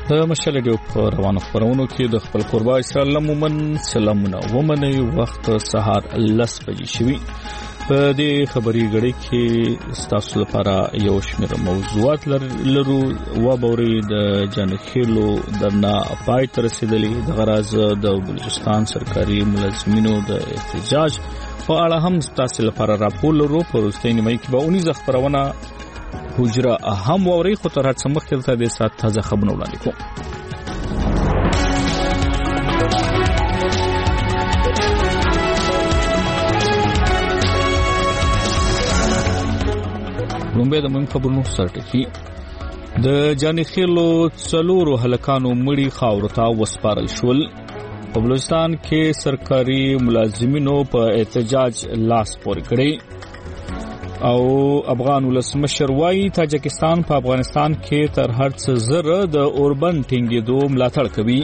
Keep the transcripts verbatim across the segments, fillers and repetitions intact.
د مشال ډیو په روانو خبرونو کې د خپل قربا اسرائیل مومن سلامونه ومني وخت سهار لس بجې شوي. په دې خبري غړي کې ستاسو لپاره یو شمېر موضوعات لرو. و بوري د جانخیلو درنا پای تر رسیدلې د غراز د بلوچستان سرکاري ملازمینو د احتجاج په اړه هم ستاسو لپاره راپور لرو. په وروستۍ نیمه کې به اونیزه خبرونه حجره اهم ووري خو تر هڅه مخکې ته د سات تازه خبرونه وړاندې کوم. لومبه د مهم خبرونو سرټکی د جانخیلو څلورو هلکانو مړي خاور ته وسپارل شول. په بلوچستان کې سرکاري ملازمینو په احتجاج لاس پورې کړی او افغان ولسمشر وايي تاجکستان په افغانستان کې تر هر څه زره د اوربند ټینګېدو ملاتړ کوي.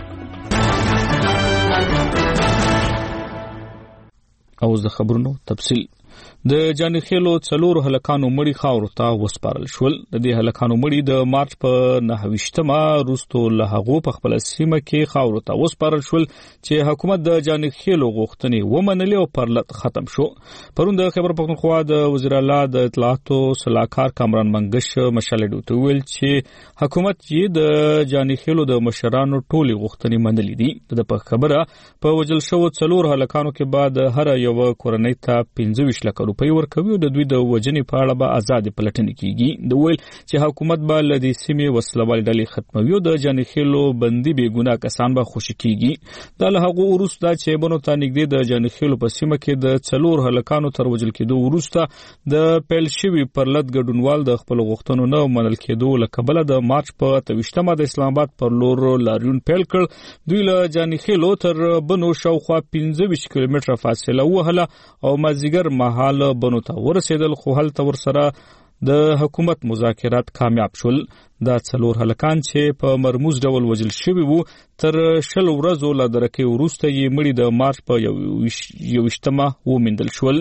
او د خبرونو تفصیل د جانخیلو څلورو هلکانو مړي خاورو ته وسپارل شول. د دې هلکانو مړي د مارچ په نهویشتمه وروسته له هغو په خپل سیمه کې خاورو ته وسپارل شول چې حکومت د جانخیلو غوښتنې ومنلې او پرلط ختم شو. پرون د خیبر پختونخوا د وزیر اعلی د اطلاعاتو صلاحکار کامران منګش مشال ډیو ویل چې حکومت یې د جانخیلو د مشرانو ټولي غوښتنې منلې دي. د په خبره په وجل شو څلور هلکانو کې بعد هر یو کورنۍ ته پنځه لک روپۍ ورکوي او د دوی د وجنې په اړه به آزاد پلټنې کیږي. د ویل چې حکومت به له دې سیمې وسلوال ډلې ختموي او د جانخیلو بندي بې ګناه کسان به خوشي کیږي. دا له هغه وروسته چې بنو ته نږدې د جانخیلو په سیمه کې د څلور هلکانو تر وجل کېدو وروسته د پیل شوي پرلط ګډونوال د خپل غوښتنو نه منل کېدو له کبله د مارچ په تویشتمه د اسلام آباد پر لور لاریون پیل کړ. دوی له جانخیلو تر بنو شاوخوا پنځه ویشت کیلومتره فاصله وهله او مازیګر مهال بنو ته ورسېدل خو هلته ورسره د حکومت مذاکرات کامیاب شول. دا څلور هلکان چې په مرموز ډول وژل شوي وو تر شل ورځو له درکې وروسته یې مړي د مارچ په یوویشتمه وموندل شول.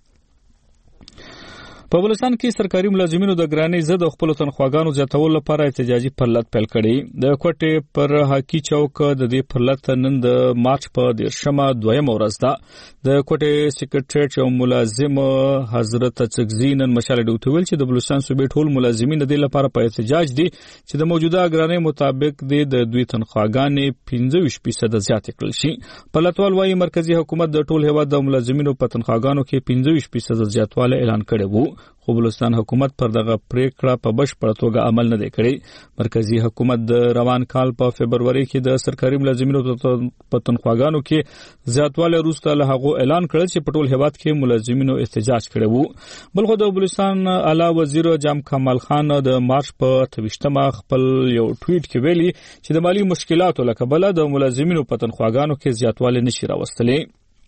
په بلوچستان کې سرکاري ملازمینو د ګرانۍ ضد خپل تنخواګانو زیاتولو لپاره احتجاجي پرلط پیل کړی. د کوټې پر حاکی چوک د دې پرلط نن د مارچ په دیرشمه دویمه ورځ ده. د کوټې سیکریټریټ او ملازم حضرت څګزي نن مشال ډیو ویل چې د بلوچستان صوبې ټول ملازمین د دې لپاره په احتجاج دي چې د موجوده ګرانۍ مطابق د دوی تنخواګانې پنځه ویشت فیصد زیاتې کړل شي. پرلطوال وايي مرکزی حکومت د ټول هیواد د ملازمینو په تنخواګانو کې پنځه ویشت فیصد زیاتوالی اعلان کړی وو خو بلوچستان حکومت پر دغه پریکړه په بشپړه توګه عمل نه دی کړی. مرکزی حکومت د روان کال په فبرवरी کې د سرکاري ملازمینو په تنخواګانو کې زیاتوالی وروسته له هغو اعلان کړل چې په ټول هیواد کې ملازمینو احتجاج کړی وو. بل خو د بلوچستان اعلی وزیر جام کمال خان د مارچ په تویشتمه خپل یو ټویټ کې ویلي چې د مالی مشکلاتو له کبله د ملازمینو په تنخواګانو کې زیاتوالی نشي راوستلی.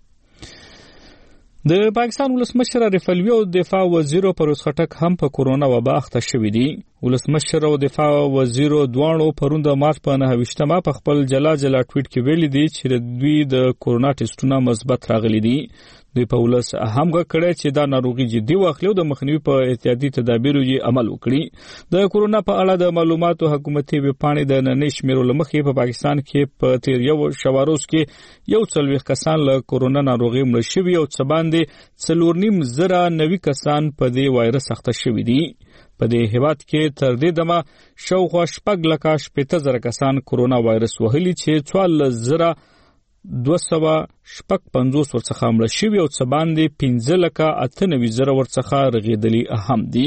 د پاکستان ولسمشر عارف علوي او دفاع وزیر پرویز خټک هم په کورونا وبا اخته شوي دي. ولسمشر او دفاع وزیر دواړو پرون د مارچ په نهویشتمه په خپل جلا جلا ټویټ کې ویلي دي چې دوی د کورونا ټیسټونه مثبت راغلي دي. دوی په ولس هم غکړی چې دا ناروغي جدي واخلي او د مخنیوي په احتیاطي تدابیرو یې عمل وکړي. د کورونا په اړه د معلوماتو حکومتي ویبپاڼې د نننۍ شمیرو له مخې په پاکستان کې په تیر یو شواروز کې یو څلوېښت کسان له کورونا ناروغي مړه شوي او څه باندې څلور نیم زره نوي کسان په دې وایرس اخته شوي دي. په دې هیواد کې تر دې دمه شاوخوا شپږ لکه شپېته زره کسان کورونا وایرس وهلي چې څوارلس زره دوه سوه شپږ پنځوس ورڅخه مړه شوي او څه باندې پنځه لکه اته نوي زره ورڅخه رغېدلي هم دي.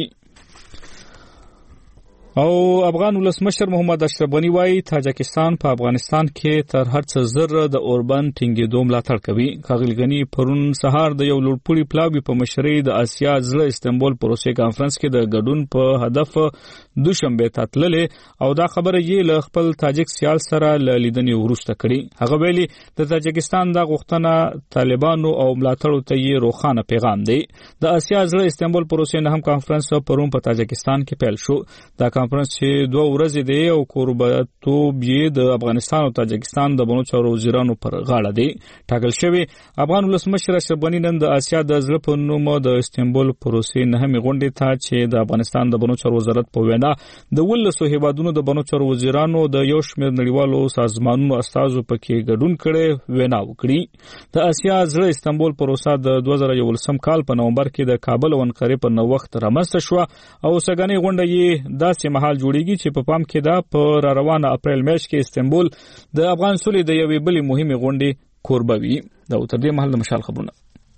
او افغان ولسمشر محمد اشرف غنی وايي تاجکستان په افغانستان کې تر هر څه زر د اوربند ټینګېدو ملاتړ کوي. ښاغلي غنی پرون سهار د یو لوړپوړي پلاوي په مشرۍ د اسیا زړه استنبول پروسې کانفرنس کې د ګډون په هدف دوشنبه ته تللې او دا خبره یې له خپل تاجک سیال سره له لیدنې وروسته کړي. هغه ویلي د تاجکستان دا غوښتنه طالبانو او ملاتړو ته یې روښانه پیغام دی. د اسیا زړه استنبول پروسې نه هم کانفرنس پرون په تاجکستان کې پیل شو. دا کانفرنس چې دوه ورځې دی او کوربهتوب یې د افغانستان او تاجکستان د بنو چارو وزیرانو پر غاړه دی ټاکل شوی. افغان ولسمشر اشرف غني نن د آسیا د زړه په نوم د استنبول پروسې نهمې غونډې ته چې د افغانستان د بنو چارو وزارت په وینا د ولسو هیوادونو د بنو چارو وزیرانو د یو شمېر نړیوالو سازمانونو استازو پکې ګډون کړي وینا وکړي. د آسیا زړه استنبول پروسه د دوه زره یولسم کال په نومبر کې د کابل او انقرې په نو وخت رامنځته شو او سګنې غونډه یې داسې مهال جوړیږي چې په پام کې ده په را روانه اپریل میاشت کې استنبول د افغان سولې د یوې بلې مهمې غونډې کوربه وي. دا تر دې مهال د مشال خبرونه.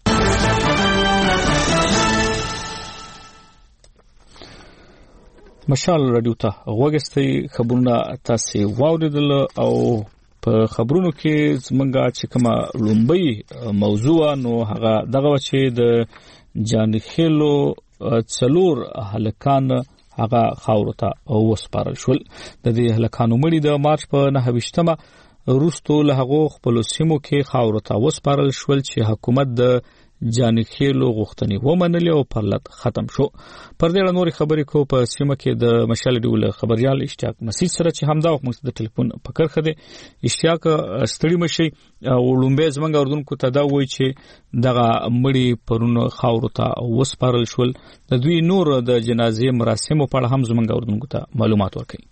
مشال رادیو ته غوږستئ، خبرونه تاسې واوریدل او په خبرونو کې زمونږه چې کومه لومبۍ موضوع نو هغه دغه چې د جانخیلو څلور هلکان هغه خاورو ته وسپارل شول. د دې هلکانو مړي د مارچ په نهه ویشتمه وروسته له هغو خپلو سیمو کې خاورو ته وسپارل شول چې حکومت د جانخیلو غوښتنې ومنلې او پرلط ختم شو. پر دې نورې خبرې کو په سیمه کې د مشال ډول خبريال اشتیاق مسیح سره چې همدا وخت موږ د ټلیفون په کرخه دي. اشتیاق ستړي مشي او لومبه زمنګ اردوونکو ته دا وایي چې دغه مړي پرونو خاورو ته وسپارل شول. د دوی نور د جنازې مراسمو په اړه هم زمنګ اردوونکو ته معلومات ورکړي.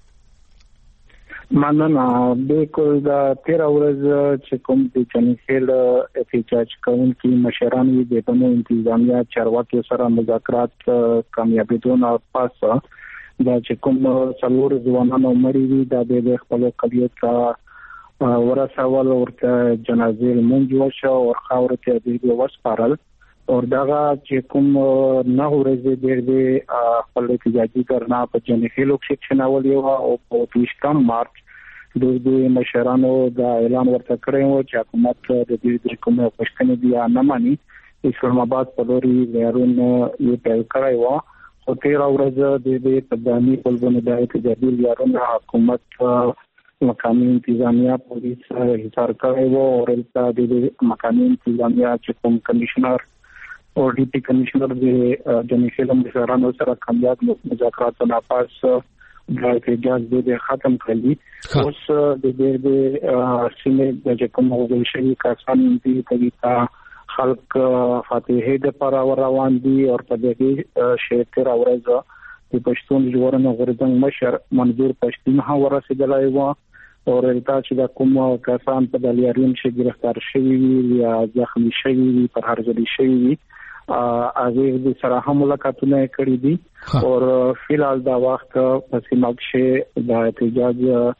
مننه. بالکل دا تیرا ورځ چې کوم د جنخیل احتجاج کوونکي مشران وي د بنو انتظامیه چارواکي سره مذاکرات کامیابیدون او پاس دا چې کوم څلور ځوانانو مړي وي دا د خپل قبیلت ته ورسول ورته جنازې مونږ وشو او خاورته د وسپارل او داغه چې کوم نه ورځې ډېر دی خپل احتجاجي کرنا په جنخیلو کې شناول یو او په پېشکم مارچ د دې مشرانو دا اعلان ورته کړی و چې حکومت د دې د کومه پښتنې دی نه مانی. اسلام آباد په لوري لارون یې پیل کړی و خو تیر ورځ د دې تدامي قلبونه د احتجاجي لارون حکومت مقامي انتظامیه پولیس هڅار کړی و او رلته د مقامي انتظامیه چې کوم کمشنر او ډیپټي کمشنر د جنخیل مشرانو سره کامیاب مذاکرات نه پاس د احتجاج د ختم کړی. اوس د دې د سیمې د کوم وګړي شي کسان دي تګیتا خلق فاتحه د پر روان دي او په دې شهر اورز د پښتون ژغورنې غورځنګ مشر منظور پښتون ها ورسېدلای و او رلتا چې د کوم کسان په دلیارین شي گرفتار شوی وي یا زخمی شوی وي پر هر ځای شوی وي هغه د سره هم ملاقاتونه کړې دي او فلحال دا وخت په سیمه کې د احتجاج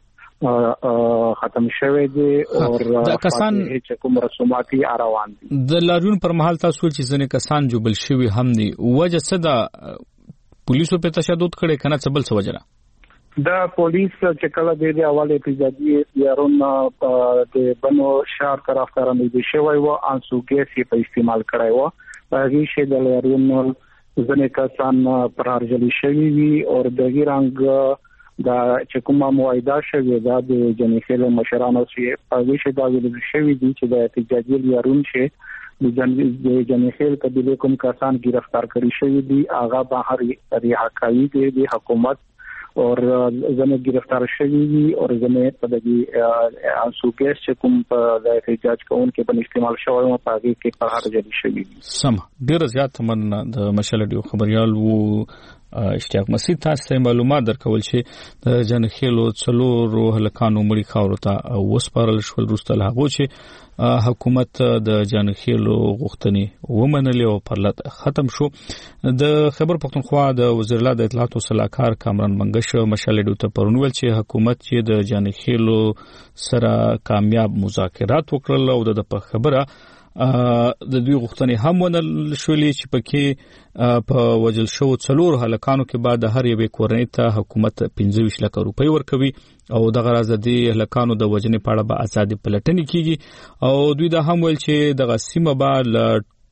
ختم شوی دی او د کسان چې کوم رسوماتي روان دي. د لاریون پر مهال تاسو چې ځنې کسان جوبل شوی هم دي وجه څه ده؟ پولیسو په تشدد کړي کنه څه بل څه وجه؟ دا پولیس چې کله د دې حواله احتجاجي یارون د بنو شهر طرفدارانو د شوی و انسوګي سي په استعمال کړای و. هغه شی د لارون ځنې کسان پر ارجلی شوی وي او د غیرنګ دا چې کومه موعده شوی دا د جنخیل مشرانو چې هغه شی دا ویل شوی دي چې د احتجاجي لارون شي د جنخیل قبیله کوم کسان گرفتار کړي شوی دي هغه بهر رها کوي د حکومت او زموږ گرفتار شوی وي او زموږ په دغه انسوګیس چې کوم په احتجاج کوونکو په استعمال شوی او په هغه کې په هر ځای شوی وي. سم ډیر زیات مننه د مشال ډیو خبريال وو اشتیاق مسیح تاسو معلومات درکول چې د جنخیلو څلور هلکانو مړي خاورو ته وسپارل شول وروسته له هغه چې حکومت د جانخیلو غوښتنې ومنلې او پرلط ختم شو. د خیبر پختونخوا د وزیر اعلی د اطلاعات او صلاحکار کامران منګش مشال ډیو ته پرونول چې حکومت چې د جانخیلو سره کامیاب مذاکرات وکړل او د په خبره د دوی غوښتنې هم ونل شولې چې پکې په وجل شو څلور هلکانو کې بعد هر یو کورنۍ ته حکومت پنځه ویشت لک روپۍ ورکوي او دغه راز د هلکانو د وجنې په اړه به آزادي پلټنې کیږي او دوی دا هم ویل چې دغه سیمه به ل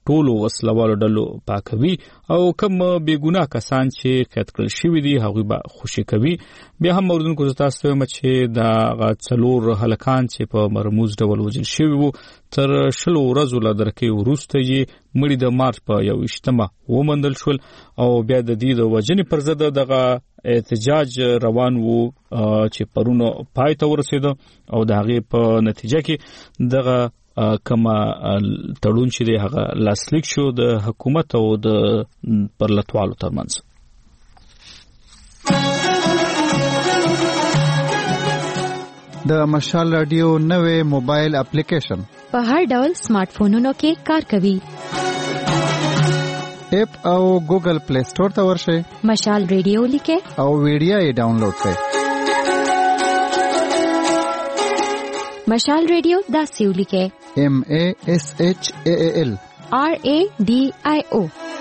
ټولو وسلوالو ډلو پاکوي او کوم بېګناه کسان چې قید کړل شوي دي هغوی به خوشي کوي. بیا هم اوریدونکو زه تاسو ته وایم چې دغه څلور هلکان چې په مرموز ډول وژل شوي وو تر شلو ورځو له درکې وروسته یې مړي د مارچ په یوویشتمه وموندل شول او بیا د دې د وژنې پر ضد دغه احتجاج روان وو چې پرونه پای ته ورسېده او د هغې په نتیجه کې دغه کما تړون چې دی هغه لاسلیک شو د حکومت او د پرلتوالو ترمنځ. د مشال رادیو نوې موبایل اپلیکیشن په هر ډول سمارټ فونونو کې کار کوي. اپ او ګوګل پلی سٹور ته ورشئ، مشال رادیو لیکئ او ویډیو یې ډاونلوډ کړئ. مشال رادیو داسې ولیکئ: M A S H A A L R A D I O.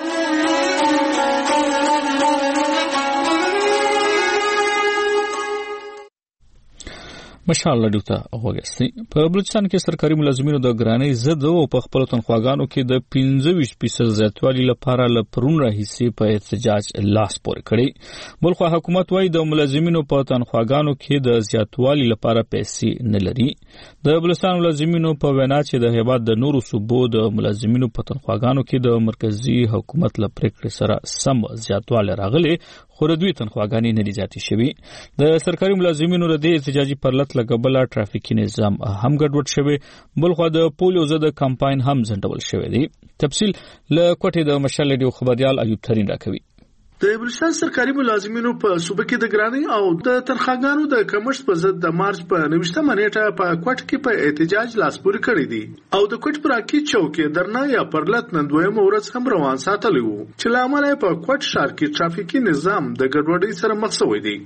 مشال رادیو ته وګورئ. په بلوچستان کې سرکاري ملازمینو د ګرانۍ ضد او په خپل تنخواګانو کې د پنځه ویشت فیصد زیاتوالي لپاره له پرون راهیسې په احتجاج لاس پورې کړی. بلخو حکومت وايي د ملازمینو په تنخواګانو کې د زیاتوالي لپاره پیسې نه لري. د بلوچستان ملازمینو په وینا چې د هیواد د نورو صوبو د ملازمینو په تنخواګانو کې د مرکزی حکومت له پریکړې سره سم زیاتوالی راغلی، خو د دوی تنخواګانې نه دي زیاتې شوي. د سرکاري ملازمینو د دې احتجاجي پرلت لګبله ټرافیکي نظام هم ګډوډ شوی، بلخو د پولیو ضد کمپاین هم ځنډول شوی دی. تفصیل له کوټې د مشال رادیو خبريال ایوب ترین راکوي. د بلوچستان سرکاري ملازمینو په صوبه کې د ګرانۍ او د تنخواګانو د کمښت په ضد د مارچ په نوښتمه نیټه په کوټ کې په احتجاج لاس پورې کړی دی او د کوټ پر اکی چوکي درنا یا پرلت نن دویمه ورځ هم روان ساتلی وو چې له امله په کوټ ښار کې ټرافیکي نظام د ګډوډۍ سره مخ شوی دی.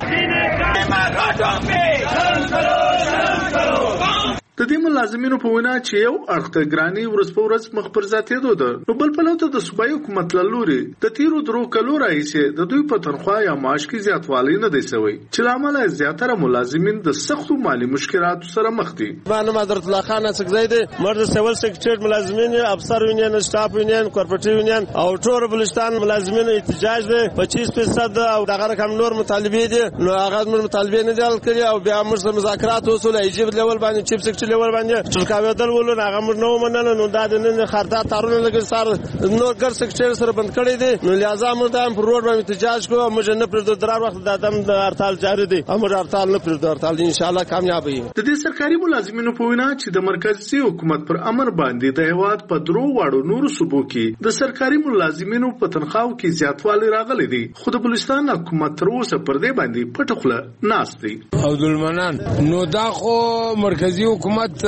د دې ملازمینو په وینا چې یو اړخ ته ګرانۍ ورځ په ورځ مخ پر زیاتېدو ده، نو بل پلو ته د صوبایي حکومت له لوري د تیرو درو کلو راهیسې د دوی په تنخوا یا معاش کې زیاتوالی نه دی شوی چې له امله زیاتره ملازمین د سختو مالي مشکلاتو سره مخ دي. بانم حضرت الله خان څنګه دی مرد سیول سیکریټری ملازمین، افسر یونین، سټاف یونین، کارپوریټ یونین او ټول بلوچستان ملازمین احتجاج دی پچیس فیصد او دغه رقم نور مطالبه دي، نو هغه مطالبه نه دل کړی او بیا موږ مذاکرات وصول ایجیب لیول باندې چیف سیکریټری لیول باندې چرکاوي دل ولونه هغه موږ نو منل، نو دا د نن خردا تارونه لګي سار نو ګر سیکریټری سره بند کړی دي، نو لازم موږ د پر روډ باندې احتجاج کوو. موږ نه پر درار وخت د ادم د هړتال جاری دي، امر هړتال نه پر هړتال ان شاء الله کامیاب وي. د دې سرکاري ملازمینو په وینا چې د مرکزی حکومت پر امر باندې د هیواد په درو واړو نورو صوبو کې د سرکاري ملازمینو په تنخواو کې زیاتوالی راغلی دی، خو د بلوچستان حکومت تر اوسه پر دې باندې پټ خوله ناست دی. عبدالمنان نو دا خو مرکزی حکومت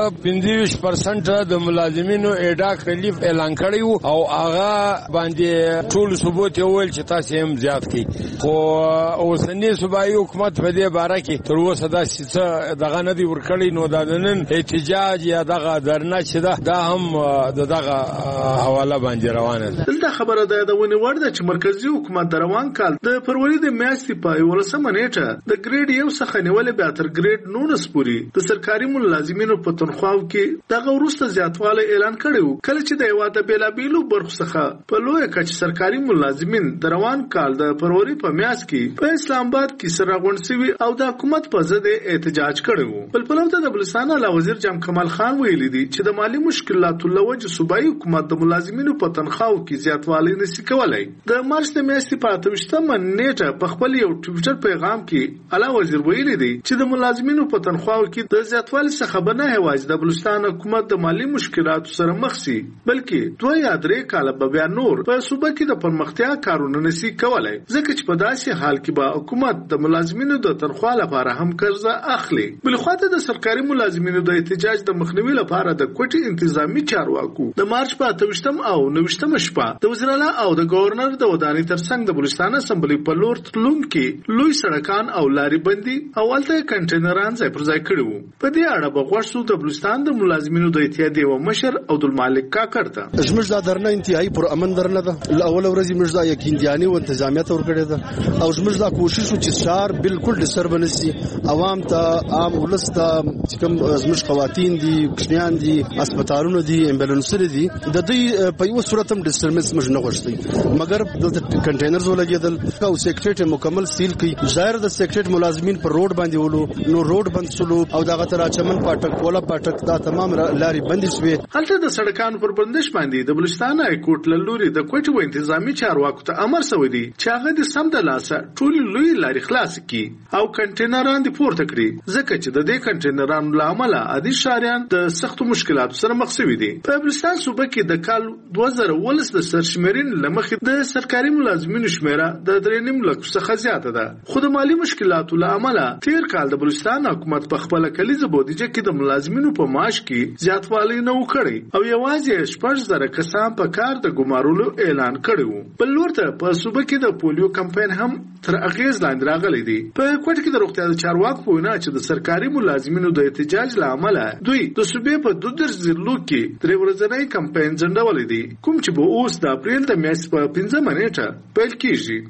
پنځه پرسنټ د ملازمینو اډا کلیف اعلان کړی او هغه باندې ټول ثبوت ویل چې تاسو هم زیات کی، خو اوسنی صوبایي حکومت په دې باره کې تر اوسه دا څه دغه نه دی ورکړی، نو دا نن احتجاج یا دغه درنه چې دا دا هم دغه حواله باندې روانه ده. دلته خبره ده د ونی ورده چې مرکزی حکومت د روان کال د فروری د میاشتې په ولسمه نیټه د ګریډ یو څخه نیولې بیا تر ګریډ نولس پورې د سرکاري ملازمینو په تنخواو کې دغه وروسته زیاتوالی اعلان کړی، کله چې د هیواد د بیلابیلو برخو څخه په لویه کچه سرکاري ملازمین د روان کال د فروری په میاشت کې په اسلام آباد کې سره غونډ شوي او د حکومت په ضد احتجاج کړی وو. بل پلو ته د بلوچستان اعلی وزیر جام کمال خان ویلي دي چې د مالی مشکلاتو له وجې صوبایي حکومت د ملازمینو په تنخواو کې زیاتوالی نشي کولای. د مارچ د میاشتې په اته ویشتمه نیټه په خپل یو ټویټر پیغام کې اعلی وزیر ویلي دي چې د ملازمینو په تنخواو کې د زیاتوالي څخه به نه هواج د بلوچستان حکومت د مالی مشکلاتو سره مخ شي، بلکې دوه یا درې کاله به بیا نور په صوبه کې د پرمختیا کارونه نشي کولای، ځکه چې په داسې حال کې به حکومت د ملازمینو د تنخوا لپاره هم قرضه اخلي. بل خو د سرکاري ملازمینو د احتجاج د مخنیوي لپاره د کوټي انتظامی چارواکو د مارچ په اته ویشتم او نوښتمه شپه د وزیر اعلی او د گورنر د ودانۍ ترڅنګ د بلوچستان اسمبلی په لور تلونکي لوی سړکان او لارې بندي او ولته کنټینران ځای پر ځای کړي وو. په دې اړه به غوښ شو د بلوچستان د ملازمینو د اتحادیې و مشر عبدالمالک کاکړ ته. زموږ دا درنه انتهایی پر امن درنه ده. اول ورځ موږ دا یقیني او انتظامیت ورکړی ده او زموږ دا کوشش چې شهر بالکل ډسټرب نشي، عوام ته عام ولس ته چې کوم زموږ خواتین دي، کوچنیان دي، هسپتالونه دي، امبولانسونه دي، د دې په یو صورت هم ډسټربنس موږ نه غوښتي، مګر د کنټینرز ولګیدل او سیکریټ مکمل سیل کړي. ظاهر د سیکریټ ملازمین پر روډ باندې ولو نو روډ بند شلو او دغه تر چمن پټک ولا پټک دا تمام لاري بند شوې. هلته د سړکانو پر بندش باندې د بلوچستان های کورټ لوري د کوټ و انتظامی چارواکو ته امر شوی دی چې هغه د سم د لاسه ټول لوی لاري خلاص کړي او کنټینران دي پورته کړي، ځکه چې د دې کنټینرانو له امله عادي شهریان د سختو مشکلاتو سره مخ شوي دي. په بلوچستان صوبه کې د کال دوه زره ولس د سرشمېرنې له مخې د سرکاري ملازمینو شمېره د درې نیم لکو څخه زیاته ده، خو د مالي مشکلاتو له امله تیر کال د بلوچستان حکومت په خپله کلیزه بودیجه کې د ملازمینو په معاش کې زیاتوالی نه و کړی او یوازې شپږ زره کسان په کار د ګمارلو اعلان کړی و. بل لورته په صوبه کې د پولیو کمپاین هم تر اغیز لاندې راغلی دی. په کوټ کې د روغتیا د چارواکو په وینا چې د سرکاري ملازمینو د احتجاج له امله دوی د صوبې په دوه درې ضلعو کې درې ورځنی کمپاین ځنډولی دی، کوم چې به اوس د اپریل د میاشتې په پنځمه نیټه پیل کیږي.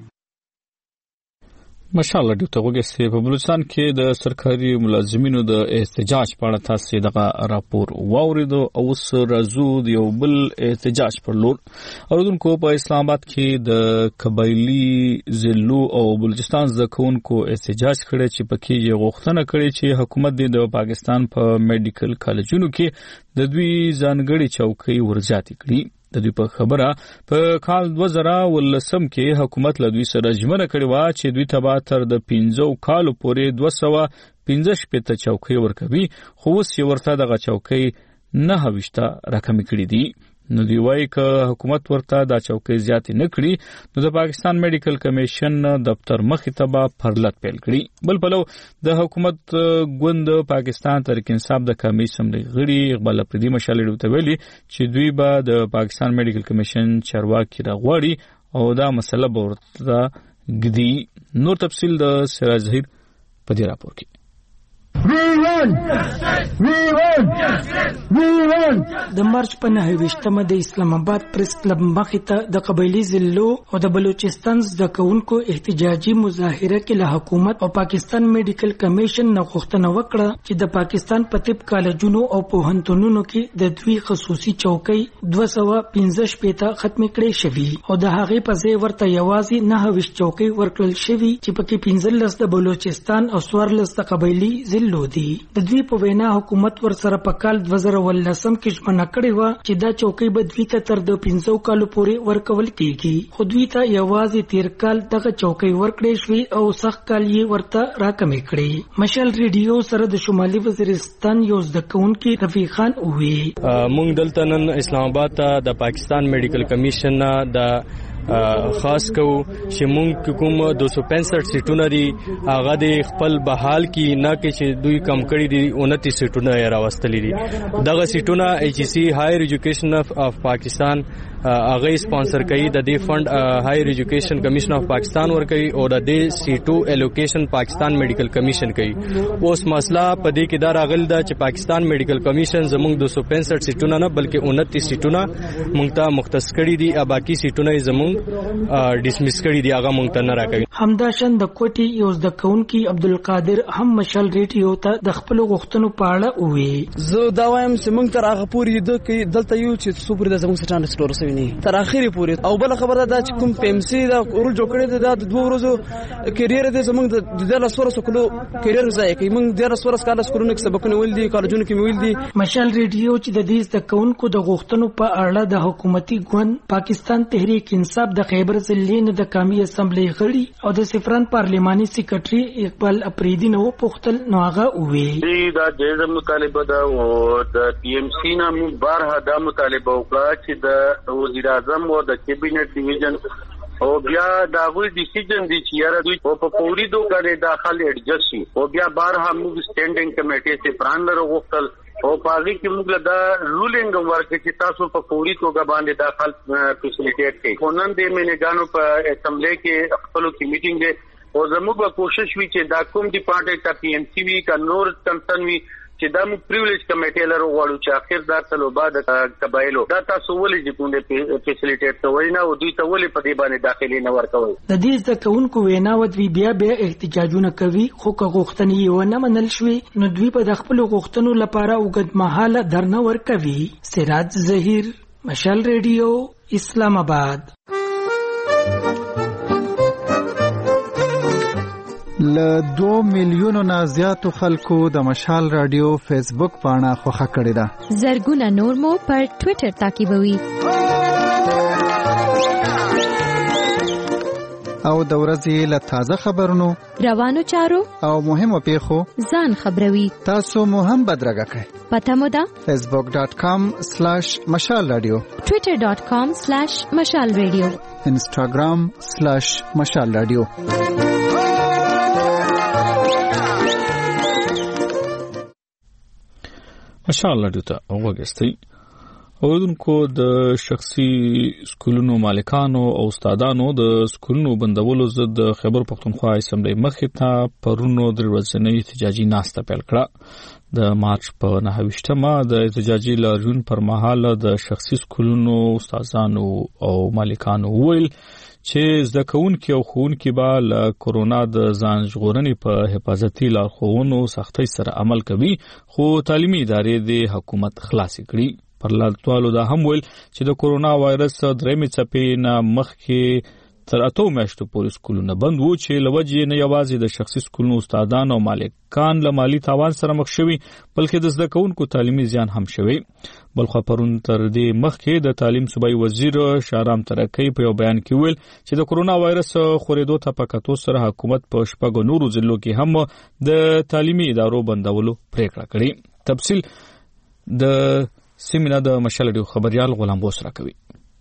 مشال ډیو ته وګورئ په بلوچستان کې د سرکاري ملازمینو د احتجاج په اړه تاسو دغه راپور واوریدو او اوس راځو د یو بل احتجاج پر لور. اوردونکو په اسلام آباد کې د قبایلی ضلعو او بلوچستان زکونکو احتجاج کړي چې پکې یې غوښتنه کړې چې حکومت د پاکستان په میډیکل کالجونو کې د دوی ځانګړي چوکۍ ورزیاتې کړي. د دوی په خبره په کال دوه زره ولسم کې حکومت له دوی سره ژمنه کړې وه چې دوی ته به تر د پنځو کالو پورې دوه سوه پنځه شپېته چوکۍ ورکوي، خو اوس یې ورته دغه چوکۍ نهه ویشته راکمې کړي دي. نو دوی وایي که حکومت ورته دا چوکۍ زیاتې نه کړي نو د پاکستان میډیکل کمیشن دفتر مخې ته به پرلت پیل کړي. بل پلو د حکومت ګوند پاکستان تحریک انصاف د قومي اسمبلی غړي اقبال افریدي مشال ډیو ویلي چې دوی به د پاکستان میډیکل کمیشن چارواکي راغواړي او دا مسله به ورته ږدي. نور تفصیل د سراج ظهیر په دې راپور کې. د مارچ په نهه ویشتمه د اسلام آباد پریس کلب مخې ته د قبایلی ضلعو او د بلوچستان زده کوونکو احتجاجي مظاهره کې له حکومت او پاکستان میډیکل کمیشن نه غوښتنه وکړه چې د پاکستان په طب کالجونو او پوهنتونونو کې د دوی خصوصي چوکۍ دوه سوه پنځه شپېته ختمې کړې شوي او د هغې په ځای ورته یوازې نهه ویشت چوکۍ ورکړل شوي چې پکې پنځلس د بلوچستان او څوارلس د قبایلی ضلعو دي. د دوی په وینا حکومت ورسره په کال دوه زره ولسم کې ژمنه کړې وه چې دا چوکۍ به دوی ته تر د پنځو کالو پورې ورکول کېږي، خو دوی ته یوازې تیر کال دغه چوکۍ ورکړې شوې او سخت کال یې ورته راکمې کړې. مشال ریډیو سره د شمالي وزیرستان یو زده کوونکی رفیق خان ووی موږ دلته نن اسلام آباد ته د پاکستان میډیکل کمیشن نه د خاص کو چې مونږ کوم دو سو پنځه سیټونه دي هغه د خپل بحال کې نه کې چې دوی کم کړی دي انتیس سیټونه یې راوستلې دي. دغه سیټونه ایچ سی هایر ایجوکیشن اف پاکستان هغه سپانسر کوي، د دې فند هایر ایجوکیشن کمیشن اف پاکستان ور کوي او د دې سیټو الوکیشن پاکستان میډیکل کمیشن کوي. اوس مسله په دې کې دا راغلی ده چې پاکستان میډیکل کمیشن زموږ دو سو پنځه سیټونه نه بلکې انتیس سیټونه مونږ ته مختص کړي دي، او باقي سیټونه یې زموږ ډیسمس کړي دي، هغه مونږ ته نه راکوي. همداشان د کوټي یو زده کوونکی عبدالقادر هم مشال ریډیو ته د خپل غوښتنو په اړه وویل. زه دا وایم چې مونږ تر هغه پورې د کې دلته یو چې څو پورې د زموږ سټانډ سټور سوي نه تر اخري پورې، او بل خبره ده چې کوم پی ام سی دا ورول جوړ کړی دی د دوه ورځو کیریئر دی زموږ د دغه سورس کولو کیریئر ځای کوي. مونږ د سورس کال سکولونو کې سبقونه ویل دي، کالجونو کې ویل دي. مشال ریډیو چې د دې زده کوونکو د غوښتنو په اړه د حکومتي ګوند پاکستان تحریک انصاف د خیبر ضلع د قومي اسمبلی غړي او د سفران پارلماني سیکریټري اقبال افریدي نو پوښتل نو هغه وویل دا جایزه مطالبه ده او د پی ام سی نه موږ بارها دا مطالبه وکړه چې د وزیر اعظم او د کابینټ ډیویژن او بیا دا غوي ډیسیژن دي چې یاره دوی په فوري دوه داخل ایڈجسٹ شي او بیا بارها موږ سټینډینګ کمیټې سے پران لرغوښتل او پاږي کې موږ دا رولینګ ورکړي چې تاسو په فوري توګه باندې داخل فیسیلیټیټ کړئ. خونن دې مینګانو په اسمبلی کې خپل کې میټینګ دی او زموږ به کوشش وی چې دا کوم ډیپارټمنټ ته پی ام سی وی کا نور کنسرن وی چې دا موږ پریویلیج کمیټې لرو غواړو چې اخر دا طلبه د قبایلو دا تاسو ولې چې کوم دې فیسیلیټیټ کوي نه او دوی ته ولې په دې باندې داخلي نه ورکوي. د دې زده کوونکو ویناوت وی بیا بیا احتجاجونه کوي خو که غوښتنې یې ونه منل شوې نو دوی په د خپلو غوښتنو لپاره اوږدمهاله درنه ورکوي. سراج ظهیر، مشال ریډیو، اسلام آباد. له دو میلیونو نه زیاتو خلکو د مشال رادیو فیسبوک پاڼه خوښه کړې ده. زرګونه نور مو پر ټوئیټر تعقیبوي. او د ورځې له تازه خبرونو، روانو چارو او مهمو پیښو ځان خبروي. تاسو مو هم بدرګه کړئ. پته مو ده فیسبوک ډاٹ کام سلیش مشال رادیو، ټوئیټر ډاٹ کام سلیش مشال رادیو، انسټاګرام سلیش مشال رادیو. مشال رادیو ته وګورئ. اوردونکو د شخصي سکولونو مالکانو او استادانو د سکولونو بندولو ضد د خیبر پختونخوا اسمبلی مخې ته پرونو د ورځنۍ احتجاجي ناسته پیل کړه. د مارچ په نهه ویشتمه د احتجاجي لاریون پر مهال د شخصي سکولونو استادانو او مالکانو ویل چې زده کوونکي او ښوونکي به له کورونا د ځان ژغورنې په حفاظتي لارښوونو سختۍ سره عمل کوي خو تعلیمي ادارې د حکومت خلاصې کړي. پر لالتوالو دا هم ویل چې د کورونا وایرس درېمې څپې نه مخکې تر اتو میاشتو پورې سکولونه بند وو چې له وجې نه یوازې د شخصي سکولونو استادان او مالکان له مالي تاوان سره مخ شوي بلکې د زده کوونکو تعلیمي زیان هم شوی. بلخو پرون تر دې مخکې د تعلیم صوبایي وزیر شهرام ترکی په یو بیان کې ویل چې د کورونا وایرس خورېدو ته په کتو سره حکومت په شپږو نورو ضلعو کې هم د تعلیمي ادارو بندولو پریکړه کړې. تفصیل د سیمینار د مشال رادیو خبريال غلام بوس راکوي.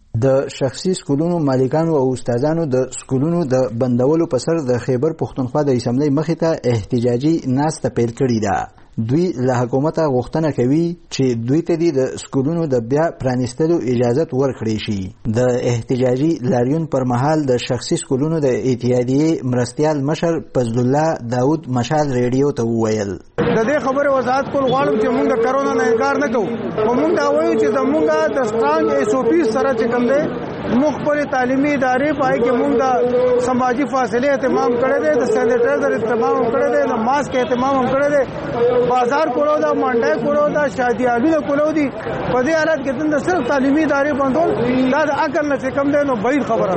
د شخصي سکولونو مالکانو او استادانو د سکولونو د بندولو په سر د خیبر پختونخوا د اسمبلی مخې ته احتجاجي ناسته پیل کړې ده. دوی له حکومته غوښتنه کوي چې دوی ته د سکولونو د بیا پرانیستلو اجازه ورکړي شي. د احتجاجي لاریون پر مهال د شخصي سکولونو د اتحادیې مرستیال مشر فضل الله داود مشال ریډیو ته وویل د دې خبره وضاحت کول غواړم چې موږ د کرونا نه انکار نه کوو خو موږ دا وایو چې زموږ د سترانګ ایس او پی سره چې کوم دی موږ خپل تعلیمي ادارې پای کې موږ د سماجی فاصله اهتمام کړی دی، د سینیټایزر اهتمام کړی دی، د ماسک اهتمام کړی دی، بازار کولو دا منډه کولو دا شادیالونه کولو دي. په دې حالت کې د صرف تعلیمي ادارې بندول دا د عقل نه کم دی نو بعید خبره.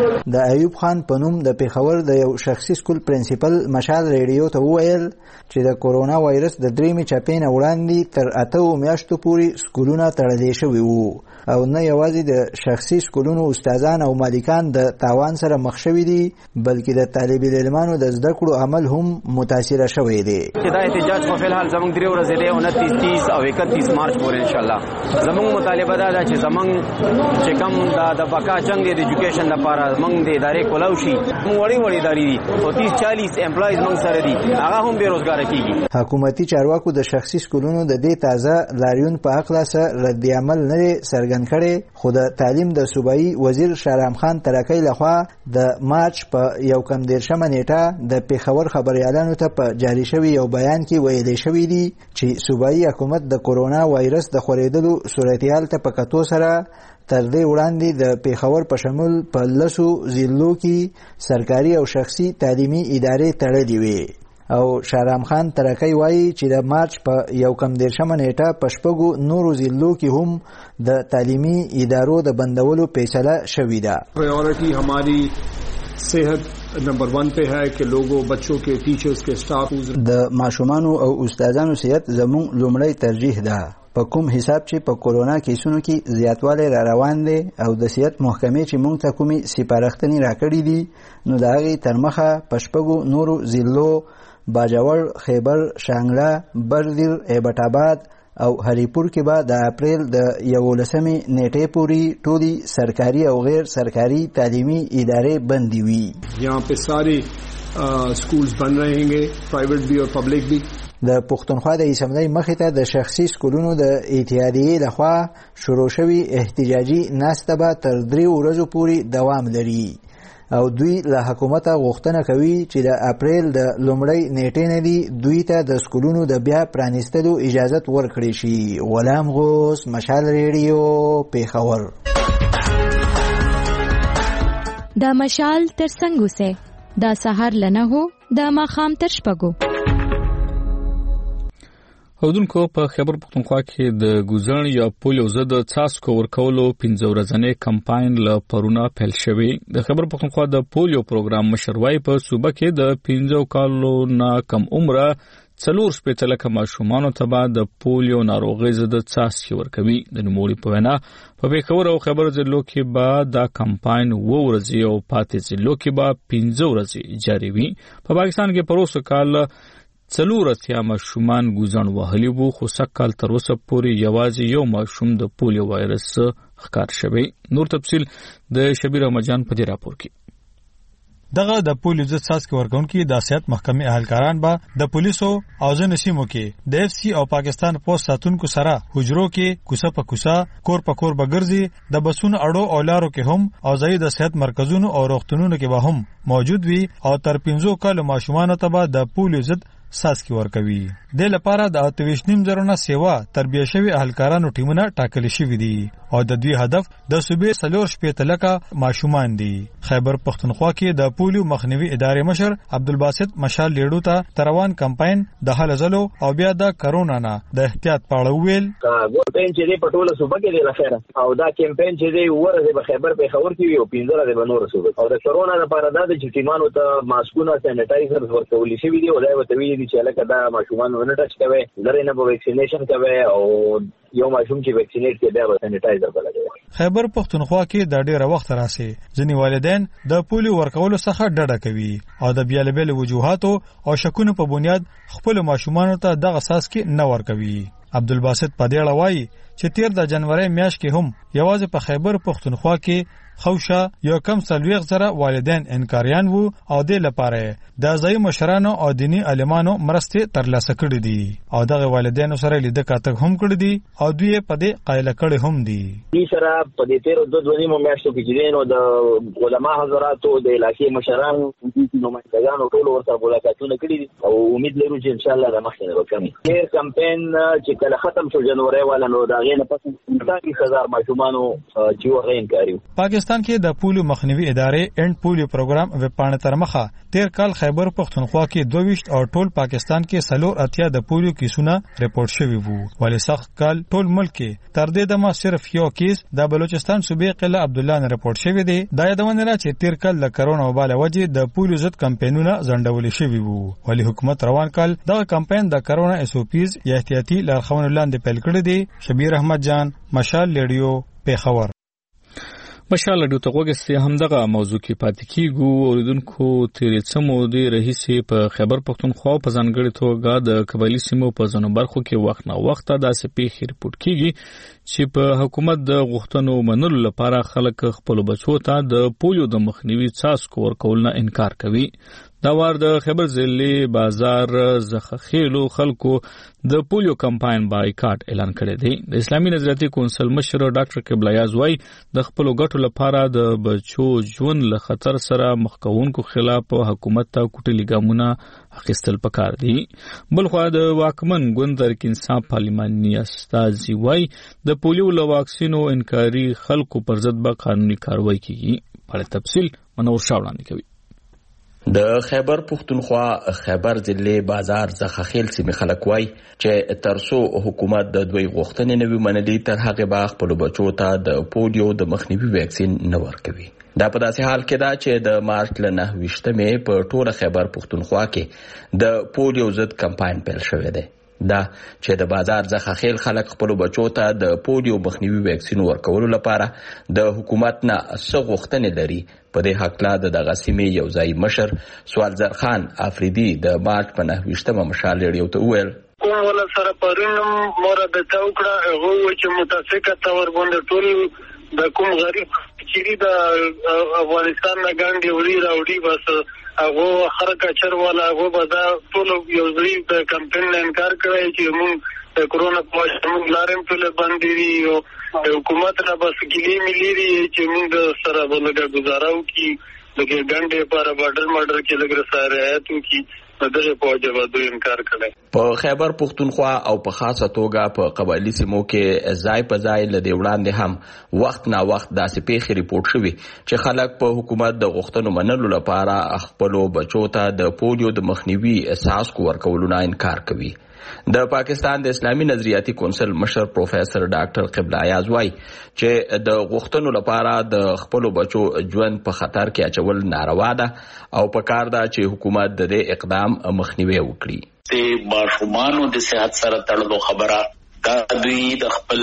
د ایوب خان په نوم د پیښور د یو شخصي سکول پرنسپل مشال ریډیو ته وویل چې د کورونا وایرس د درېمې چپې نه وړاندې تر اتو میاشتو پورې سکولونه تړلې شوي وو او نه یوازې د شخصي سکولونو استادان او مالکان د تاوان سره مخ شوي دي بلکې د طالب العلمانو د زده کړو عمل هم متاثره شوی دی. چې دا احتجاج په فلحال زموږ درې ورځې دی انتیس تیس او اکتیس مارچ پورې ان شاء الله زموږ مطالبه دا ده چې زموږ چې کوم د بقا جنگ دی د ایجوکیشن لپاره زموږ د ادارې کولاو شي. موږ وړي وړي ادارې دي او تیس چالیس امپلایز موږ سره دي هغه هم بیروزګار کیږي. حکومتي چارواکو د شخصي سکولونو د دې تازه لاریون په حق سره رد عمل نه څرګند کړي خو د تعلیم د صوبایي وزیر شهرام خان ترکی لخوا د مارچ په یو کم دیرشمه نیټه د پیښور خبريالانو ته په جاری شوی یو بیان کې ویلي شوی دی چې صوبایي حکومت د کورونا وایرس د خورېدلو صورتحال ته په کتو سره تر دې وړاندې د پیښور په شمول په لسو ضلعو کې سرکاري او شخصي تعلیمي ادارې تړلې وي او شهرام خان ترکی وایي چې د مارچ په یو کم دیرشمه نیټه په شپږو نورو ضلعو کې هم د تعلیمي ادارو د بندولو فیصله شوې ده. پرایورټي हमारी صحت نمبر ون पे है कि लोगों बच्चों के टीचर्स के स्टाफ د ماشومانو او استادانو صحت زموږ لومړی ترجیح ده. په کوم حساب چې په کورونا کیسونو کې زیاتوالی را روان دی او د صحت محکمې چې موږ ته کومې سپارښتنې راکړي دي نو د هغې تر مخه په شپږو نورو ضلعو باجوړ، خیبر، شانګله، بردیر، ایبټ آباد او هریپور کې به د اپریل د یولسمې نیټې پورې ټولي سرکاري او غیر سرکاري تعلیمي ادارې بندي وي. یہاں پہ سارے سکولز بند رہیں گے، پرائیویٹ بھی اور پبلک بھی. د پښتونخوا د اسمبلی مخې ته د شخصي سکولونو د اتحادیې لخوا شروع شوی احتجاجي ناسته به تر درې ورځو پورې دوام لري. او دوی له حکومت غوښتنه کوي چې د اپریل د لومړۍ نیټې نه دی دوی ته د سکولونو د بیا پرانیستلو اجازه ورکړي شي. غلام غوث، مشال ریډیو، پیښور. دا مشال تر څنګه سه دا سحر لنه هو دا ماخام تر شپګو. هودونکو په خیبر پختونخوا کې د ګوزن یا پولیو ضد څاڅکو ورکولو پنځه ورځنی کمپاین له پرونه پیل شوی. د خیبر پختونخوا د پولیو پروګرام مشروعي په صوبه کې د پنځه کالو نه کم عمره څلور شپېته لکه ماشومانو ته به د پولیو ناروغۍ ضد څاڅکي ورکوي. د نوموړي په وینا په پېښور او خیبر ضلعو کې به دا کمپاین اووه ورځې او پاتې ضلعو کې به پنځه ورځې جاري وي. په پاکستان کې په اوسه کال څلور اتیا ماشومان ګوزن وهلي وو، خو سږ کال تر اوسه پورې یوازې یو ماشوم د پولیو وایرس ښکار شوی. نور تفصیل د شبیر احمدجان په دې راپور کې. دغه د پولیو ضد څاڅکي ورکونکي د سیاست محکمې اهلکاران به د پولیسو او ځینو سیمو کې د اف سی او پاکستان پوسټ ساتونکو سره حجرو کې کوڅه په کوڅه کور په کور به ګرځي. د بسونو اړو او لارو کې هم او ځای د صحت مرکزونو او روغتونونو کې به هم موجود وي او تر پنځو کالو ماشومانو ته به د پولیو ضد څاڅکي ورکوي. د لپاره د اتویش نیم زرونه سیوا تربیه شوی اهلکارانو ټیمونه ټاکل شوی دي او د دوی هدف د صوبې څلور شپېته لکه ماشومان دي. خیبر پختونخوا کې د پولیو مخنیوي ادارې مشر عبدالباسط مشال لیډو ته تروان کمپاین د هله زلو او بیا د کرونا نه د احتیاط په اړه ویل. کمپاین چې دی په ټوله صوبه کې دی لخيره او دا کمپاین چې دی ورته په خیبر پیښور کې یو پنځه ورځې به نور صوبه او د کرونا لپاره د ټیمانو ته ماسکونه سانیټایزر ورکول شي دی او دا وته وی دي چې لکه دا ماشومان ونه ټچ کوي لري نه به ویکسینیشن کوي او یو ماشوم چې ویکسینیټ کې بیا به سانیټایزر بلګي. خیبر پختونخوا کې د ډیره وخت راسي ځینې والدین د پولیو ورکولو څخه ډډه کوي او د بیلابل وجوهاتو او شکونو په بنیاد خپل ماشومانو ته دغه څاڅکي نه ورکوي. عبدالباسط په دې اړه وایي چې تیر د جنوري میاشت کې هم یوازې په خیبر پختونخوا کې خوشا یو کم سلويغ زره والدین انکاریان وو او د لپاره د ځای مشرانو او دینی عالمانو مرستې ترلاسه کړې دي او دغه والدینو سره لید کاتک هم کړی دي او دوی په دې قایل کړي هم دي. دې سره په دې تیر د دوه نیمو میاشتو کې چې نو د علما حضراتو د علاقې مشرانو د نمائندګانو ټول ورته ملاقاتونه کړي دي او امید لرو چې ان شاء الله د مخکې وکړي. ډیر کمپاین چې کله ختم شو جنوري والا نو دا غینه پس پنځه هزار ماشومانو چې وغه انکاریو. پاکستان کې د پولیو مخنیوي ادارې اند پولیو پروګرام وب پاڼه تر مخه تیر کال خیبر پختونخوا کې دوه ویشت او ټول پاکستان کې سلور اتیا د پولیو کیسونه ریپورت شوي وو. ولې سخت کال ټول ملک کې تر دې دمه صرف یو کیس د بلوچستان صوبې قلعه عبدالله نه ریپورت شوی دی. دا یادونه را چې تیر کال د کرونا وبا له وجې د پولیو ضد کمپاینونه ځنډول شوي وو. ولې حکومت روان کال دغه کمپاین د کرونا اس او پیز یا احتیاطي لارښوونو لاندې پیل کړی دی. شبیر احمد جان، مشال لیډیو، پیښور. مشال ډیو ته وګورئ هم دغه موضوع کې پاتې کیږو. اوریدونکو تیرې څه مودې راهیسې په خیبر پختونخوا په ځانګړي توګه د قبایلي سیمو په ځینو برخو کې وخت نه وخت داسې پیښې رپورټ کیږي چې په حکومت د غوښتنو منلو لپاره خلک خپل بچو ته د پولیو د مخنیوي څاڅکو ورکول نه انکار کوي. دا وار د خیبر ضلع بازار زخخیلو خلکو د پولیو کمپاین بایکاټ اعلان کړی دی. د اسلامي نظریاتي کونسل مشر ډاکټر قبلیاز وايي د خپل ګټو لپاره د بچو ژوند له خطر سره مخ کوونکو خلاف حکومت ته کوټلي ګامونه اخیستل پکار دي. بلخو د واکمن ګوند تحریک انصاف پارلماني استازي وايي د پولیو له واکسینو انکاري خلکو پر ضد به قانوني کاروایی کیږي. په تفصیل منور شاوړاندې کوي. د خیبر پختونخوا خیبر ضلع بازار زخخیل سیمې خلک وایي چې ترڅو حکومت د دوی غوښتنې نه وي منلي تر هغې به خپلو بچو ته د پولیو د مخنیوي ویکسین نه ورکوي. دا په داسې حال کې ده چې د مارچ له نهه ویشتمې په ټوله خیبر پختونخوا کې د پولیو ضد کمپاین پیل شوی دی. دا چې د بازار زخخیل خلک خپلو بچو ته د پولیو مخنیوي ویکسین ورکولو لپاره د حکومت نه څه غوښتنې لري. په دې هکله د دغه سیمې یو ځای مشر سوالزر خان افریدي د مارچ په نهه ویشتمه مشال ریډیو ته وویل کوم ولا سره پرونم مورده تا وکړه هغه چې متفقه تور باندې ټول د کوم غریب چې د افغانستان نه ګاندي وړي راوړي بس هغه خرکا چر ولا هغه به دا ټول یو ځای د کمپاین انکار کوي چې موږ د کرونا په وجه موږ لارم ټول باندې دي او حکومت را بس ګلې ملي چې موږ سره بلګه گزارو کی لکه ګڼډې لپاره بارډر مارډر کې لږ رسایت وکړي دغه په جواب دوی انکار کړی. په خیبر پښتونخوا او په خاصه توګه په قبایلی سیمو کې ځای په ځای لدی وړاندې هم وخت نا وخت داسې پیښې ریپورت شوي چې خلک په حکومت د غوښتنو منلو لپاره خپلو بچو ته د پولیو د مخنیوي څاڅکو ورکولو نه انکار کوي. د پاکستان د اسلامي نظریاتي کونسل مشر پروفیسر ډاکټر قبله ایاز وايي چې د غوښتنو لپاره د خپلو بچو ژوند په خطر کې اچول ناروا ده او پکار ده چې حکومت د دې اقدام مخنیوي وکړي. د ماشومانو د صحت سره تړلو خبره دا دوی د خپل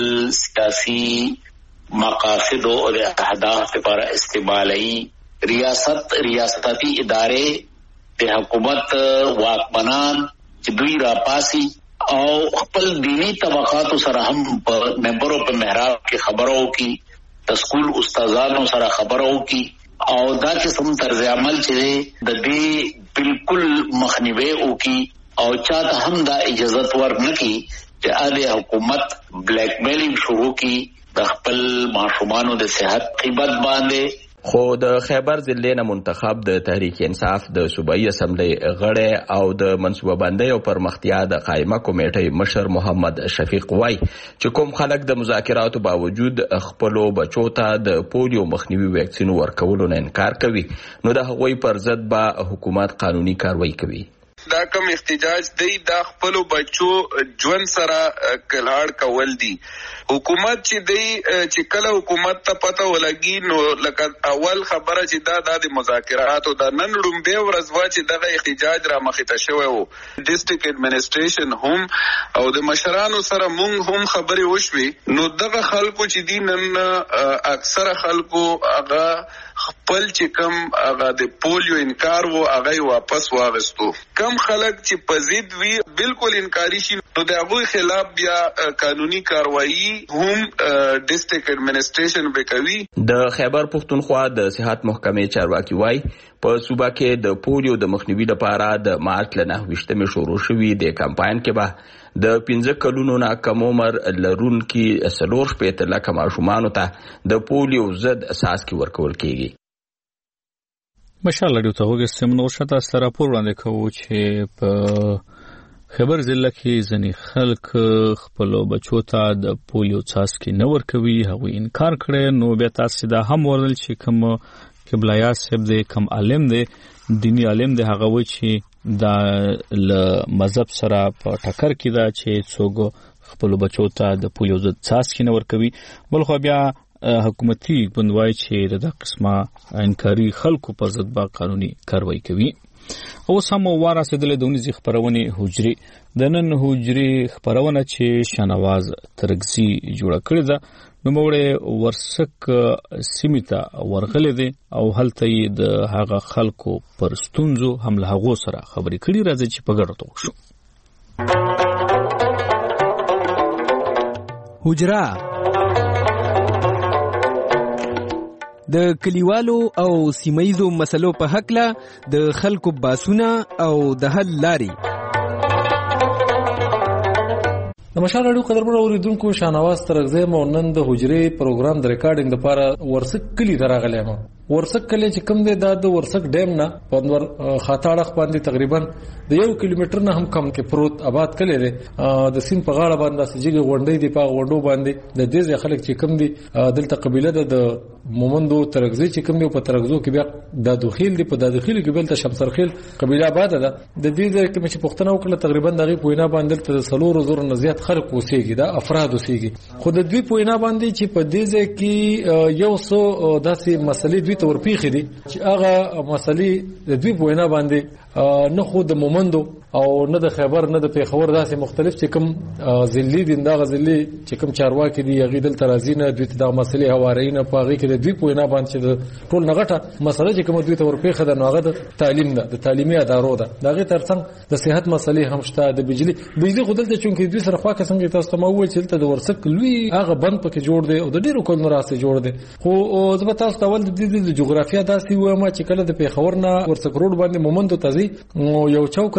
سیاسي مقاصد او د اهداف لپاره استعمالي. ریاست ریاستي ادارې د حکومت واکمنان چې دوی راپاسي او خپل دینی طبقاتو سره هم په ممبرو په محراب کې خبرو کی د سکول استادانو سره خبرو کی او دا چې سم طرز عمل چې د دې بالکل مخنیوي او کی او چاته هم دا اجازه ورنکي چې اله حکومت بلیک میلینګ شروع کی د خپل ماشومانو د صحت قیمت باندې. خو د خیبر ضلع نه منتخب د تحریک انصاف د صوبایي اسمبلی غړی او د منصوبه بندۍ او پرمختیا د قائمه کمیټې مشر محمد شفیق وای چې کوم خلک د مذاکراتو باوجود خپلو بچو ته د پولیو مخنیوي ویکسین ورکولو نه انکار کوي نو د هغوی پر ضد به حکومت قانوني کاروایی کوي. دا کم احتجاج دی دا خپلو بچو ژوند سره کلاړ کول دي. حکومت چې دی چې کله حکومت ته پته ولګي نو لکه اول خبره چې دا د مذاکراتو دا نن لومبه ورځ وا چې دغه احتجاج را مخې ته شوی وو ډیسټریکټ ایڈمنسټریشن هم او د مشرانو سره مونږ هم خبرې وشوي نو دغه خلکو چې دی نن اکثره خلکو هغه خپل چې کم هغه د پولیو انکار وو هغه واپس واغستو. کم خلک چې پزید وی بالکل انکاری شي نو د هغه خلاف بیا قانوني کاروایی هم ډیسټریکټ ایڈمنسټریشن وکوي. د خیبر پښتونخوا د صحت محکمې چارواکي وای په صوبه کې د پولیو د مخنیوي لپاره د مارچ له نهه ویشتمې شروع شوی د کمپاین کې به د پنځه کلونو نه کم عمر لرونکي څلور شپېته لکه ماشومانو ته د پولیو ضد څاڅکي ورکول کیږي. ماشاءالله ډیو ته وګورئ نو شته سره راپور وړاندې کوو چې په خیبر ضلع کې ځینې خلک خپل بچو ته د پولیو څاڅکي نه ورکوي هغوی انکار کړي. نو بیا تاسو دا هم ورل چې کوم قبله ایاز صاحب دی کوم عالم دی دینی عالم دی هغه وایي چې دا له مذهب سره په ټکر کې ده چې څوک خپل بچو ته د پولیو ضد څاڅکي نه ورکوي. بل خو بیا حکومتي ګوند وایي چې د قسمه انکاري خلکو پر ضد به قانوني کاروایی کوي. اوس هم واره رسېدلې د ونیزې خپرونې حجرې د نن حجرې خپرونه چې شاهنواز ترګزي جوړه کړې ده نوموړی ورسک سیمې ته ورغلی دی او هلته یې د هغه خلکو پر ستونزو هم له هغو سره خبرې کړي. راځي چې په ګډه توګه شو. حجره د کلیوالو او سیمایزو مسلو په حقله د خلکو باسونه او د حل لاري. د مشال راډیو قدرمنو اوریدونکو شاهنواز ترغزی مو نن د حجرې پروګرام د ریکارډینګ لپاره ورسک کلی دراغلی ما ورسک کلی چې کوم دی دا د ورسک ډیم نه په انور خاطاړه باندې تقریبا د یو کیلومتر نه هم کم کې پروت آباد کلی دی. د سین په غاړه باندې سجګي غونډې دی په غونډو باندې د دې خلک چې کوم دی دلته قبيله د مومندو ترغزی چې کوم دی په ترغزو کې بیا د داخل دی په د داخلي کې بل ته شمسرخیل قبيله آباد ده. د دې ځکه چې پښتنه وکړه تقریبا دغه پوینا باندې ته سلور زور نه زیات خلک اوسېږي دا افراد اوسېږي. خو د دوی پوینا باندې چې په دې ځکه یو څو داسې مسلې دوی ته ورپیخي دي چې هغه مسلې د دوی پوینا باندې نه خو د مومندو او نه د خیبر نه د پیښور داسې مختلف چې کوم ځلې دي دا غزلې چې کوم چارواکي دي هغه دل ترازی نه دوی ته د مسلې حوارینه پاغي کې د دوی پوینا باندې چې د ټول نغټه مسله چې کوم دوی ته ورپیخه ده نو هغه د تعلیم ده د تعلیمي ادارو ده دغه ترڅنګ د صحت مسلې هم شته د بجلی بجلی خودلته چونکې دوی سره خواکه څنګه تاسو ته مو ویل چې د ورسک لوی هغه بند پکې جوړ دی او د ډیرو کولو راسته جوړ دی. خو زه به تاسو ته ول د جغرافیا داسې وایم چې کله د پیښور نه ورسک روډ باندې مومندو تزي یو چوک راځي د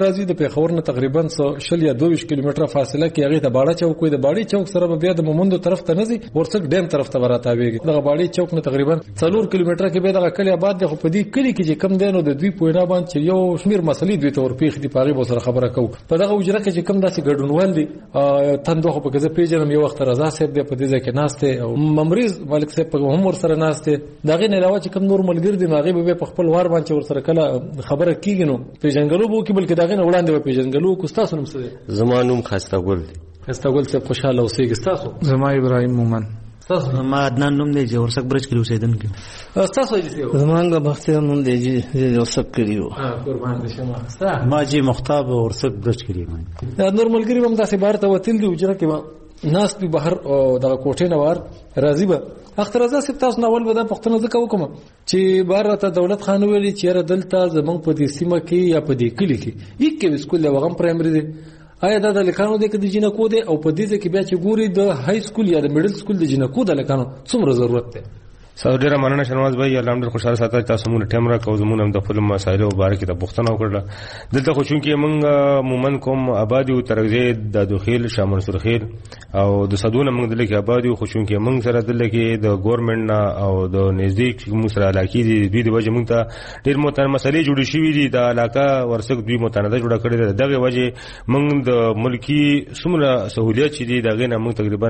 پیښور نه تقریبا شل یا دوه کیلومتره فاصله کې هغه ته باړه چوک وي. د باړې چوک سره بیا د مومندو طرف ته نزي ورڅک ډیم طرف ته وراتاويږي. د باړې چوک نه تقریبا څلور کیلومتره کې به د کلی آباد د خو په دې کلی کې چې کم دینو د دوی پوینا باندې یو شمیر مسلې دوی ته ورپیخ دي پاغي به سره خبره کوو. په دغه وجره کې چې کم داسې ګډونوال دي تندو خو په کزه پیژنم یو وخت رضا صاحب د په دې ځکه ناشته او ممریز ملک صاحب په هم ور سره ناشته. دغه نه علاوه چې کم نور ملګری دي هغه به په خپل وار باندې ور سره کله خبره کیږي نو پیژنګلو بو کې بلکې دغه نه وړاندې به پیژنګلو کو تاسو نوم څه دی؟ زمانوم خسته ګل دی. خسته ګل څه خوشاله اوسېږي تاسو؟ زما ابراهيم مومن. تاسو؟ ما عدنان نوم دی چې ورسک برج کې اوسېدونکو. تاسو یې څه؟ زمانګه بختیار نوم دی چې ورسک کړیو. ها قربان دي شمه. ما چې مختاب ورسک برج کړی ما. دا نور ملګری هم داسې بار ته وتل دی وجره کې ناس په بهر دغه کوټې نه وار راضي به اختر رضا سپ تاسو ناول به د پښتنو ځکه وکم چې بار ته دولت خان ویلي چې را دلته زمنګ په دې سیمه کې یا په دې کلی کې یک کې سکول له وغم پرایمري دی. آیا دا د لکانو د کې د جنکو دی او په دې کې بیا چې ګوري د های سکول یا د میډل سکول د جنکو د لکانو څومره ضرورت دی؟ سعودي ډیره مننه شنواز بھائی الله دې خوشاله ساتي تاسو مونږ ټیم را کوو زمونږ د خپل مسایلو مبارک ته پوښتنه وکړه. دلته خو چونکی موږ مومن کوم آبادی او ترغزه د دوخیل شامل سرخیل او د صدونه موږ دلته کې آبادی خو چونکی موږ سره دلته کې د ګورنمنت او د نزدیک موږ سره علاقې دي دوی د وجه موږ ته ډیر متن مسلې جوړې شوې دي د علاقه ورسک دوی متنده جوړه کړې ده. دغه وجه موږ د ملکی څومره سہولیت چې دي دغه نه موږ تقریبا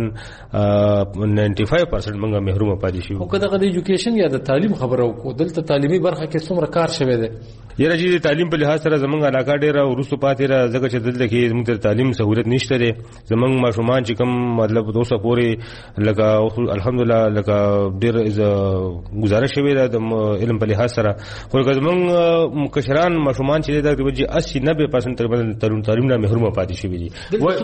پنځه پنځه پرسنټ موږ محروم پاتې شو. د ایجوکیشن یا د تعلیم خبره وکړو دلته تعلیمي برخه کې څومره کار شوی دی؟ یره چې تعلیم په لحاظ سره زمونږ علاقه ډیره ورسو پاتې را ځکه چې دلته کې زموږ د تعلیم سہولت نشته دی. زمونږ ماشومان چې کوم مطلب دوسه پورې لکه الحمدلله لکه ډیر گزارش شوی دی د علم په لحاظ سره. خو زمونږ مکشران ماشومان چې د وجه اسی نوي پرسنټ تقریبا تعلیم نه محروم پاتې شوی دي.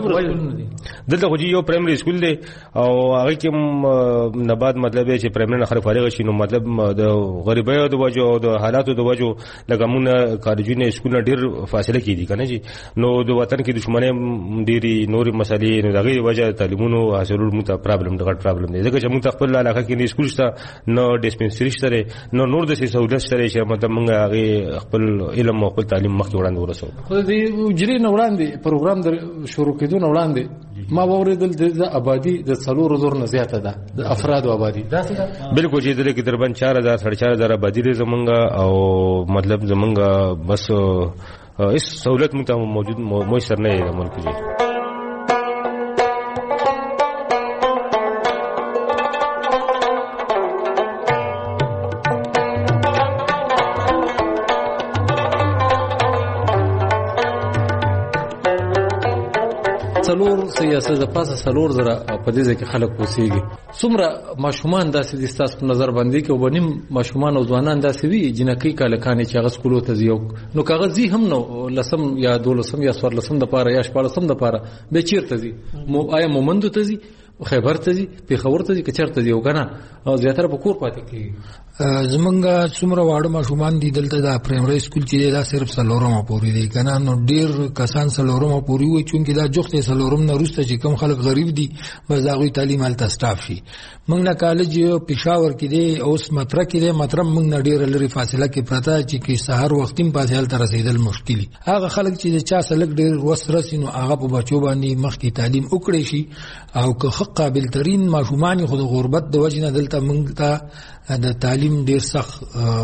دلته خو یو پرایمري سکول دی او هغه کې نباد مطلب چې پرایمري نه فارغ شي نو مطلب د غریبۍ د وجو او د حالاتو د وجو لکه مونږ کالجونه سکولونه ډیر فاصله کې دي کنه جی نو د وطن کې دښمنۍ ډيري نور مسالې نو دغه وجه تعلیمونو حاصلول مو ته پرابلم دغه پرابلم دی ځکه چې مونږ خپل علاقه کې نه سکول شته نو ډیسپنسری شته نو نور د سہولت سره چې مطلب مونږ هغه خپل علم او خپل تعلیم مخکې وړاندې ورسو. خو دې جری نه وړاندې پروګرام د شروع کېدو نه وړاندې ما وریدل د آبادی د څلور زور نه زیاته ده د افراد آبادی دا څه بالکل چې دلته کې تقریبا چار هزار ساڑھے چار هزار آبادی دی زمونږ او مطلب زمونږ بس هیڅ سہولت مو ته موجود میسر نه دی ملک کې. څلور سیاست د پاسه څلور زره په دې ځکه خلک اوسېږي. څومره ماشومان داسې دي ستاسو په نظر باندې کې وبنیم ماشومان او ځوانان داسې وي جنکۍ کالکانې چې هغه سکولو ته ځي نو کاغذي هم نو لسم یا دولسم یا څوارلسم د پاره یا شپاړسم د پاره به چیرته ځي؟ مو آیا مومندو ته ځي خیبر ته ځي پیښور ته ځي که چېرته ځي او که نه زیاتره په کور پاتې کېږي؟ زمونږ څومره واړه ماشومان دي دلته دا پرایمري سکول چې دی دا صرف څلورمه پورې دی که نه نو ډېر کسان څلورمه پورې وایي چونکې دا جوخت څلورم نه وروسته چې کوم خلک غریب دي بس د هغوی تعلیم هلته سټاف شي. موږ نه کالج پېښور کې دی اوس مطره کې دی مطره موږ نه ډېره لرې فاصله کې پرته چې کې سهار وختي هم پاسې هلته رسېدل مشکل دي. هغه خلک چې د چا سره لږ ډېر وس رسي نو هغه په بچو باندې مخکې تعلیم وکړی شي او که ښه قابل ترین ماشومان خو د غربت د وجې نه دلته موږ ته د تعلیم ډیر سخت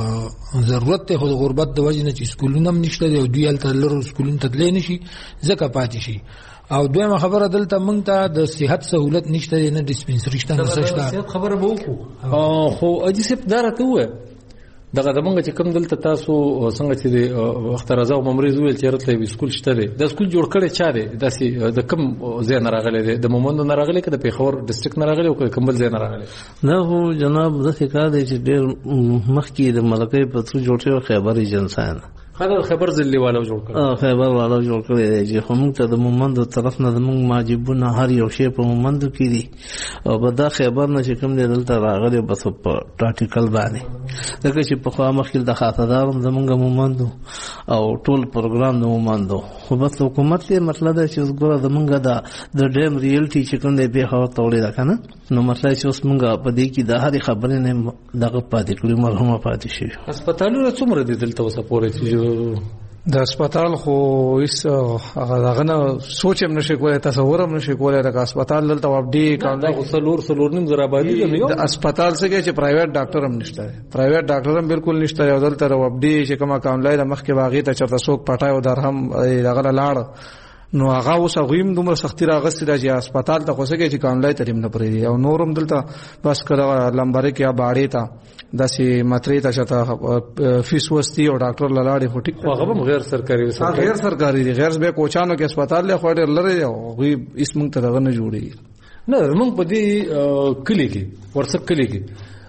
ضرورت دی خو د غربت د وجې نه چې سکولونه هم نشته دی او دوی هلته لرو سکولونو ته تللی نه شي ځکه پاتې شي. او دویمه خبره دلته موږ ته د صحت سہولت نشته دی نه ډسپنسري شته نه څه شته. صحت خبره به وکړو خو اجي صاحب دا راته ووایه دغه زمونږ چې کوم دلته تاسو څنګه چې د وخت رضا او ممریز ویل چې راتلې سکول شته دی دا سکول جوړ کړی چا دی داسې د کوم ځای نه راغلی دی د مومندو نه راغلی که د پیښور ډسټرکټ نه راغلی او که کوم بل ځای نه راغلی؟ دا خو جناب داسې کار دی چې ډېر مخکې د ملکۍ په څو جوړ شوی خیبر ایجنسیان خبر خبر ځلې والا جوړ کړ اه خبر والا جوړ کړی دی چې خو موږ ته د مومندو طرف نه زموږ ماجبونه هر یو شی په مومندو کې دي او به دا خبر نه چې کوم دی دلته راغلی بس په پراکټیکل باندې ځکه چې پخوا مخکې د خاطردارم زموږ مومندو او ټول پروګرام د مومندو خو بس حکومت یې مطلب دی چې اوس ګوره زموږ د ډیم ریلټي چې کوم دی پېښور ته وړې ده که نه نو مطلب چې اوس موږ په دې کې د هرې خبرې نه دغه پاتې کړي مرحومه پاتې شوي. هسپتالونه څومره دي دلته اوسه پورې چې د هسپتال خو هیڅ هغه نه سوچ هم نشي کولای، تصور هم نشي کولای. د هسپتال دلته اپډیټ کاندای خو څلور څلور نیم زره باندې دی. د هسپتال څخه چې پرایویټ ډاکټر هم نشته، پرایویټ ډاکټر هم بالکل نشته. یو دلته اپډیټ چې کومه کاندای د مخ کې واغې ته چرته څوک پټای او درهم دغه لاړ نو هغه اوس غویم دومره سختي راغستې ده چې هسپتال ته خوسه کې چې کاندای تریم نه پرې او نورم دلته بس کړه لمبره کې باړې تا داسې ماترې ته شته فیس وستي او ډاکټر لاړې هټي هغه غیر سرکاري وسه غیر سرکاري دي. غیر به کوچانو کې هسپتال له خوړ لري او غوي اسمن ته دغه نه جوړي نه. موږ په دې کلی کې ورسک کلی کې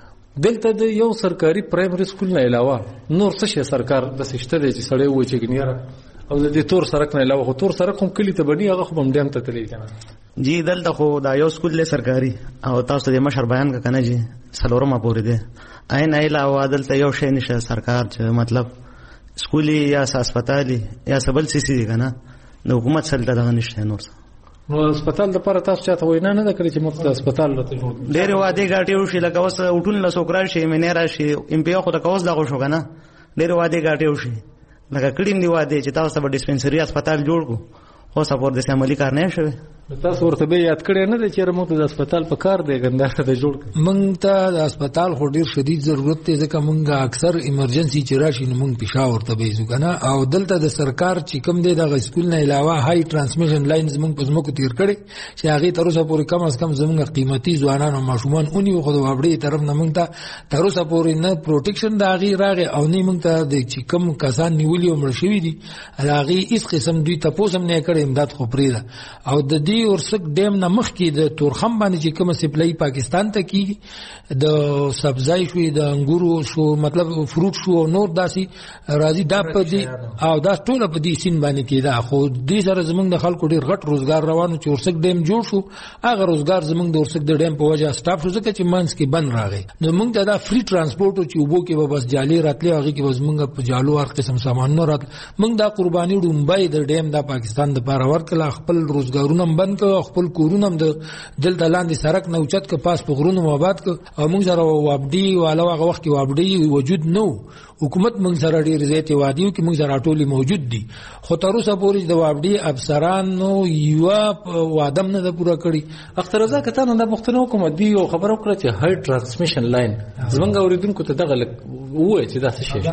دلته د یو سرکاري پرایمري سکول نه علاوه نور څه شي سرکار د سشته دي چې سړی و چې ګنیره او د دې تور سرک نه علاوه خو تور سرک هم کلی ته بني هغه هم ډیم ته تللی کنه. جی دلته خو دا یو سکول له سرکاري او تاسو د مشر بیان کنه جی سلورمه پورې ده عین علاوه دلته یو شی نشه سرکار چې مطلب سکولي یا هسپتالي یا سبل سي سي کنه د حکومت سره دغه نشته. نور نو هسپتال د پر تاسو چاته وینا نه کړی چې مفت هسپتال لته جوړ ډېر واده غاټي وشي لکه اوس وټول له سوکرا شي منه راشي ام پی او خو د کوز دغه شو کنه ډېر واده غاټي وشي لکه کډیم دی واده چې تاسو به ډیسپنسري هسپتال جوړ کو خو سپور د عملی کار نه شوی. تاسو ورته به یاد کړی نه چې موږ د هسپتال په کار دی ګنداره د جوړ موږ ته د هسپتال خو ډیر شدید ضرورت دی ځکه موږ اکثر ایمرجنسي چې راشي نو موږ پېښور ته بيزو کنه او دلته د سرکار چې کوم دی د سکول نه علاوه هاي ترانسمیشن لاینز موږ په زموږ تیر کړي چې هغه تر اوسه پورې کم از کم زموږ قیمتي ځوانان او ماشومان اونې خو د وابړي طرف نه موږ ته تر اوسه پورې نه پروټیکشن د هغه راغی او نه موږ ته د چې کوم کسان نیولې او مړ شوی دي هغه هیڅ قسم دوی تاسو هم نه کړی امداد خو پرې ده. او د دې ورسک ډیم نه مخ کې د تورخم باندې چې کوم سپلای پاکستان ته کیږي د سبزی شوی د انګورو شو مطلب فروټ شو نور داسي راځي دا په دې او دا ټول په دې سین باندې کېده. خو دې سره زمونږ د خلکو ډیر غټ روزګار روانو چې ورسک ډیم جوړ شو هغه روزګار زمونږ د ورسک د ډیم په وجه سټاپ شو ځکه چې مانس کې بند راغی. نو موږ دا فری ترانسپورت چې وبو کې به بس جالي راتلې هغه کې بس موږ په جالو هر قسم سامان نه رات موږ دا قرباني ډومبای د ډیم د پاکستان د پاره ورکړه خپل روزګارونه بند کړ خپل کورونه د دلته لاندې سرک نه اوچت ک پاس په غرونو ماباد ک او موږ سره وابډي والا هغه وخت کې وابډي وجود نو حکومت موږ سره ډیر زیاتې وادیو کې موږ سره ټولي موجود دي خو تر اوسه پورې د وابډي افسرانو یو وادم نه پوره کړی. اختر رضا کته نه د پښتنو کوم دی او خبرو کړ چې هاي ترانسمیشن لاین زمونږ اوریدونکو ته دغه وای چې دا څه شي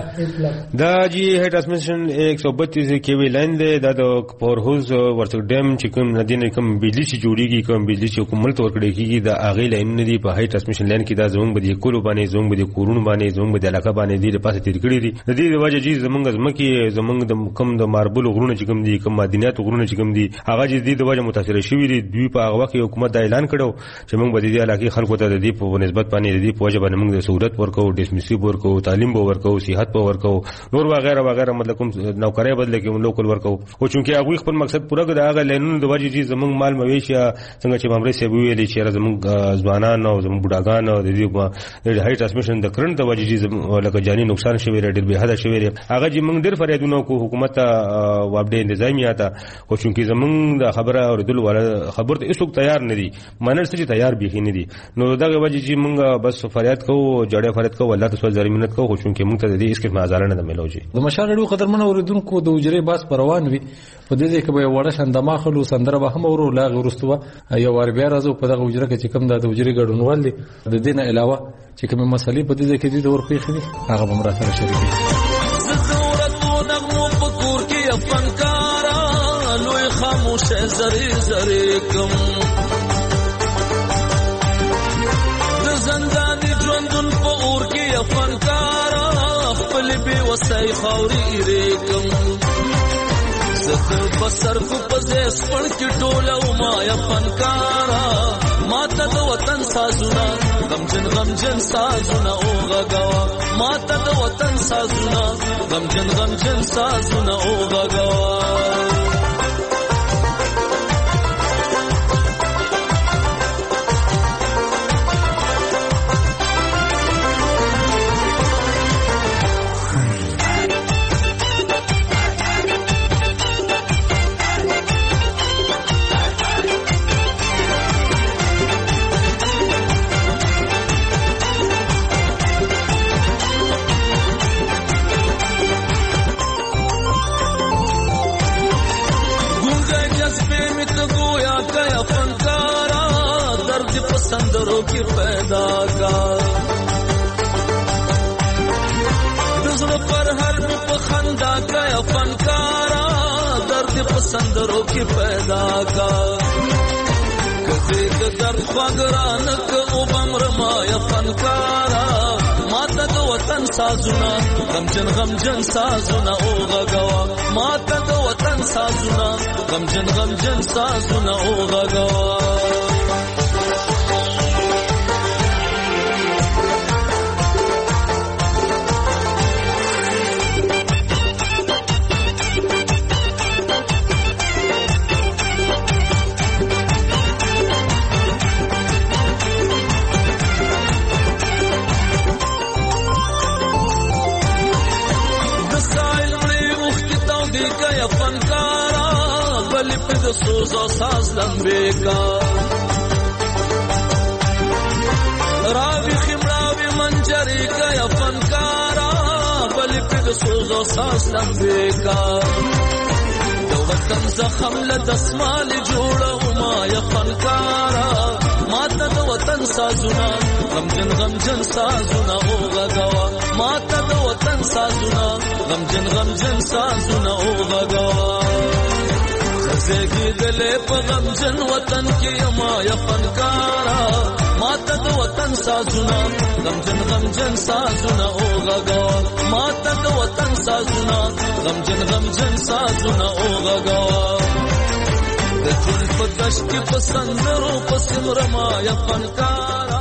دا جی هاي ترانسمیشن ایک سو بتیس کی وی لاین دی دا د پورهوز ورڅ ډیم چې کوم ندی نه کوم بجلی چې جوړیږي کوم بجلی چې حکومت ورکړي کیږي دا اغه لاین نه دی په هاي ترانسمیشن لاین کې دا زمونږ به د کولو باندې زمونږ به د کورونو باندې زمونږ به د علاقه باندې دی په پاسه تیر کړی دي. د دې د وجه چې زمونږ زمکه زمونږ د کوم د ماربل غرونه چې کوم دي کوم معدنیات غرونه چې کوم دي هغه چې د وجه متاثر شوی دي. دوی په هغه وخت حکومت دا اعلان کړو چې موږ به د دې علاقې خلکو ته د دې په نسبت باندې د دې په وجه باندې موږ د سہولت ورکو ډیسمیسي ورکو تعلیم به ورکو صحت به ورکو نور وغیرہ وغیرہ مطلب کوم نوکرۍ بدل کې موږ لوکل ورکو او چونکه هغه خپل مقصد پوره کړ هغه لاینونو د وجه چې زمونږ مال مویشیا څنګه چې مامرې سی ویلې چې زمونږ ځوانان او زمونږ بډاګان او د دې د هاي ترانسمیشن د کرنټ د وجه چې لکه جاني نقصان شوی ډېر به حد شوی هغه چې موږ ډېر فریادونه کو حکومت ته وابډې انتظامیه ته او چونکه زمونږ د خبره اوریدل ولا خبرته هیڅوک تیار نه دي منل څه تیار بيخي نه دي. نو دغه وجه چې موږ بس فریاد کوو جړې فریاد کوو الله تعالی زر منت کوو چونکه موږ ته د دې اسکه مازار نه ملوږي. د مشالړو قدرمن اوریدونکو د وجري باس پروان وي په دې کې به وړه شندما خلو سندره به هم ورو لا غرستوه یو ور بیا راځو په دغه وجره کې چې کوم د وجري ګډونوال دي د دینه علاوه چې کوم مسلې په دې کې دي د ورپېخ دي هغه به مرا سره شریک دي. فنکارا لوی خاموش زری زری کم د زندانی ژوندون په اور کې فنکارا خپل به وسای خوري ریکم زه بسر کو پزې سپړ کې ټوله ما یا فنکارا ماته د وطن سازونه غمجن غمجن سازونه او غغوا ماته د وطن سازونه غمجن غمجن سازونه او غغوا. سندرو کې پیدا کا دزړه پر هر می په خندا کا فنکارا درد په سندرو کې پیدا کا کته د درد خواګران ک او بمر ما یا فنکارا ماته د وطن سازونه غمجن غمجن سازونه او غغوا ماته د وطن سازونه غمجن غمجن سازونه او غغوا سوز و ساز لمبے کا راوی خمراوی منجری کا یا فنکارا بلی پید سوز و ساز لمبے کا دو وطن زخم لدسمال جوڑا ما یا فنکارا ماتا دو وطن سازونا غمجن غمجن سازونا او غگوا ماتا دو وطن سازونا غمجن غمجن سازونا او غگوا زګي دلې په غمجن وطن کې ما یا فنکارا ماته د وطن سازونه غمجن غمجن سازونه او غغا ماته د وطن سازونه غمجن غمجن سازونه او غغا د ټول په دشت په سندرو په سمره ما یا فنکارا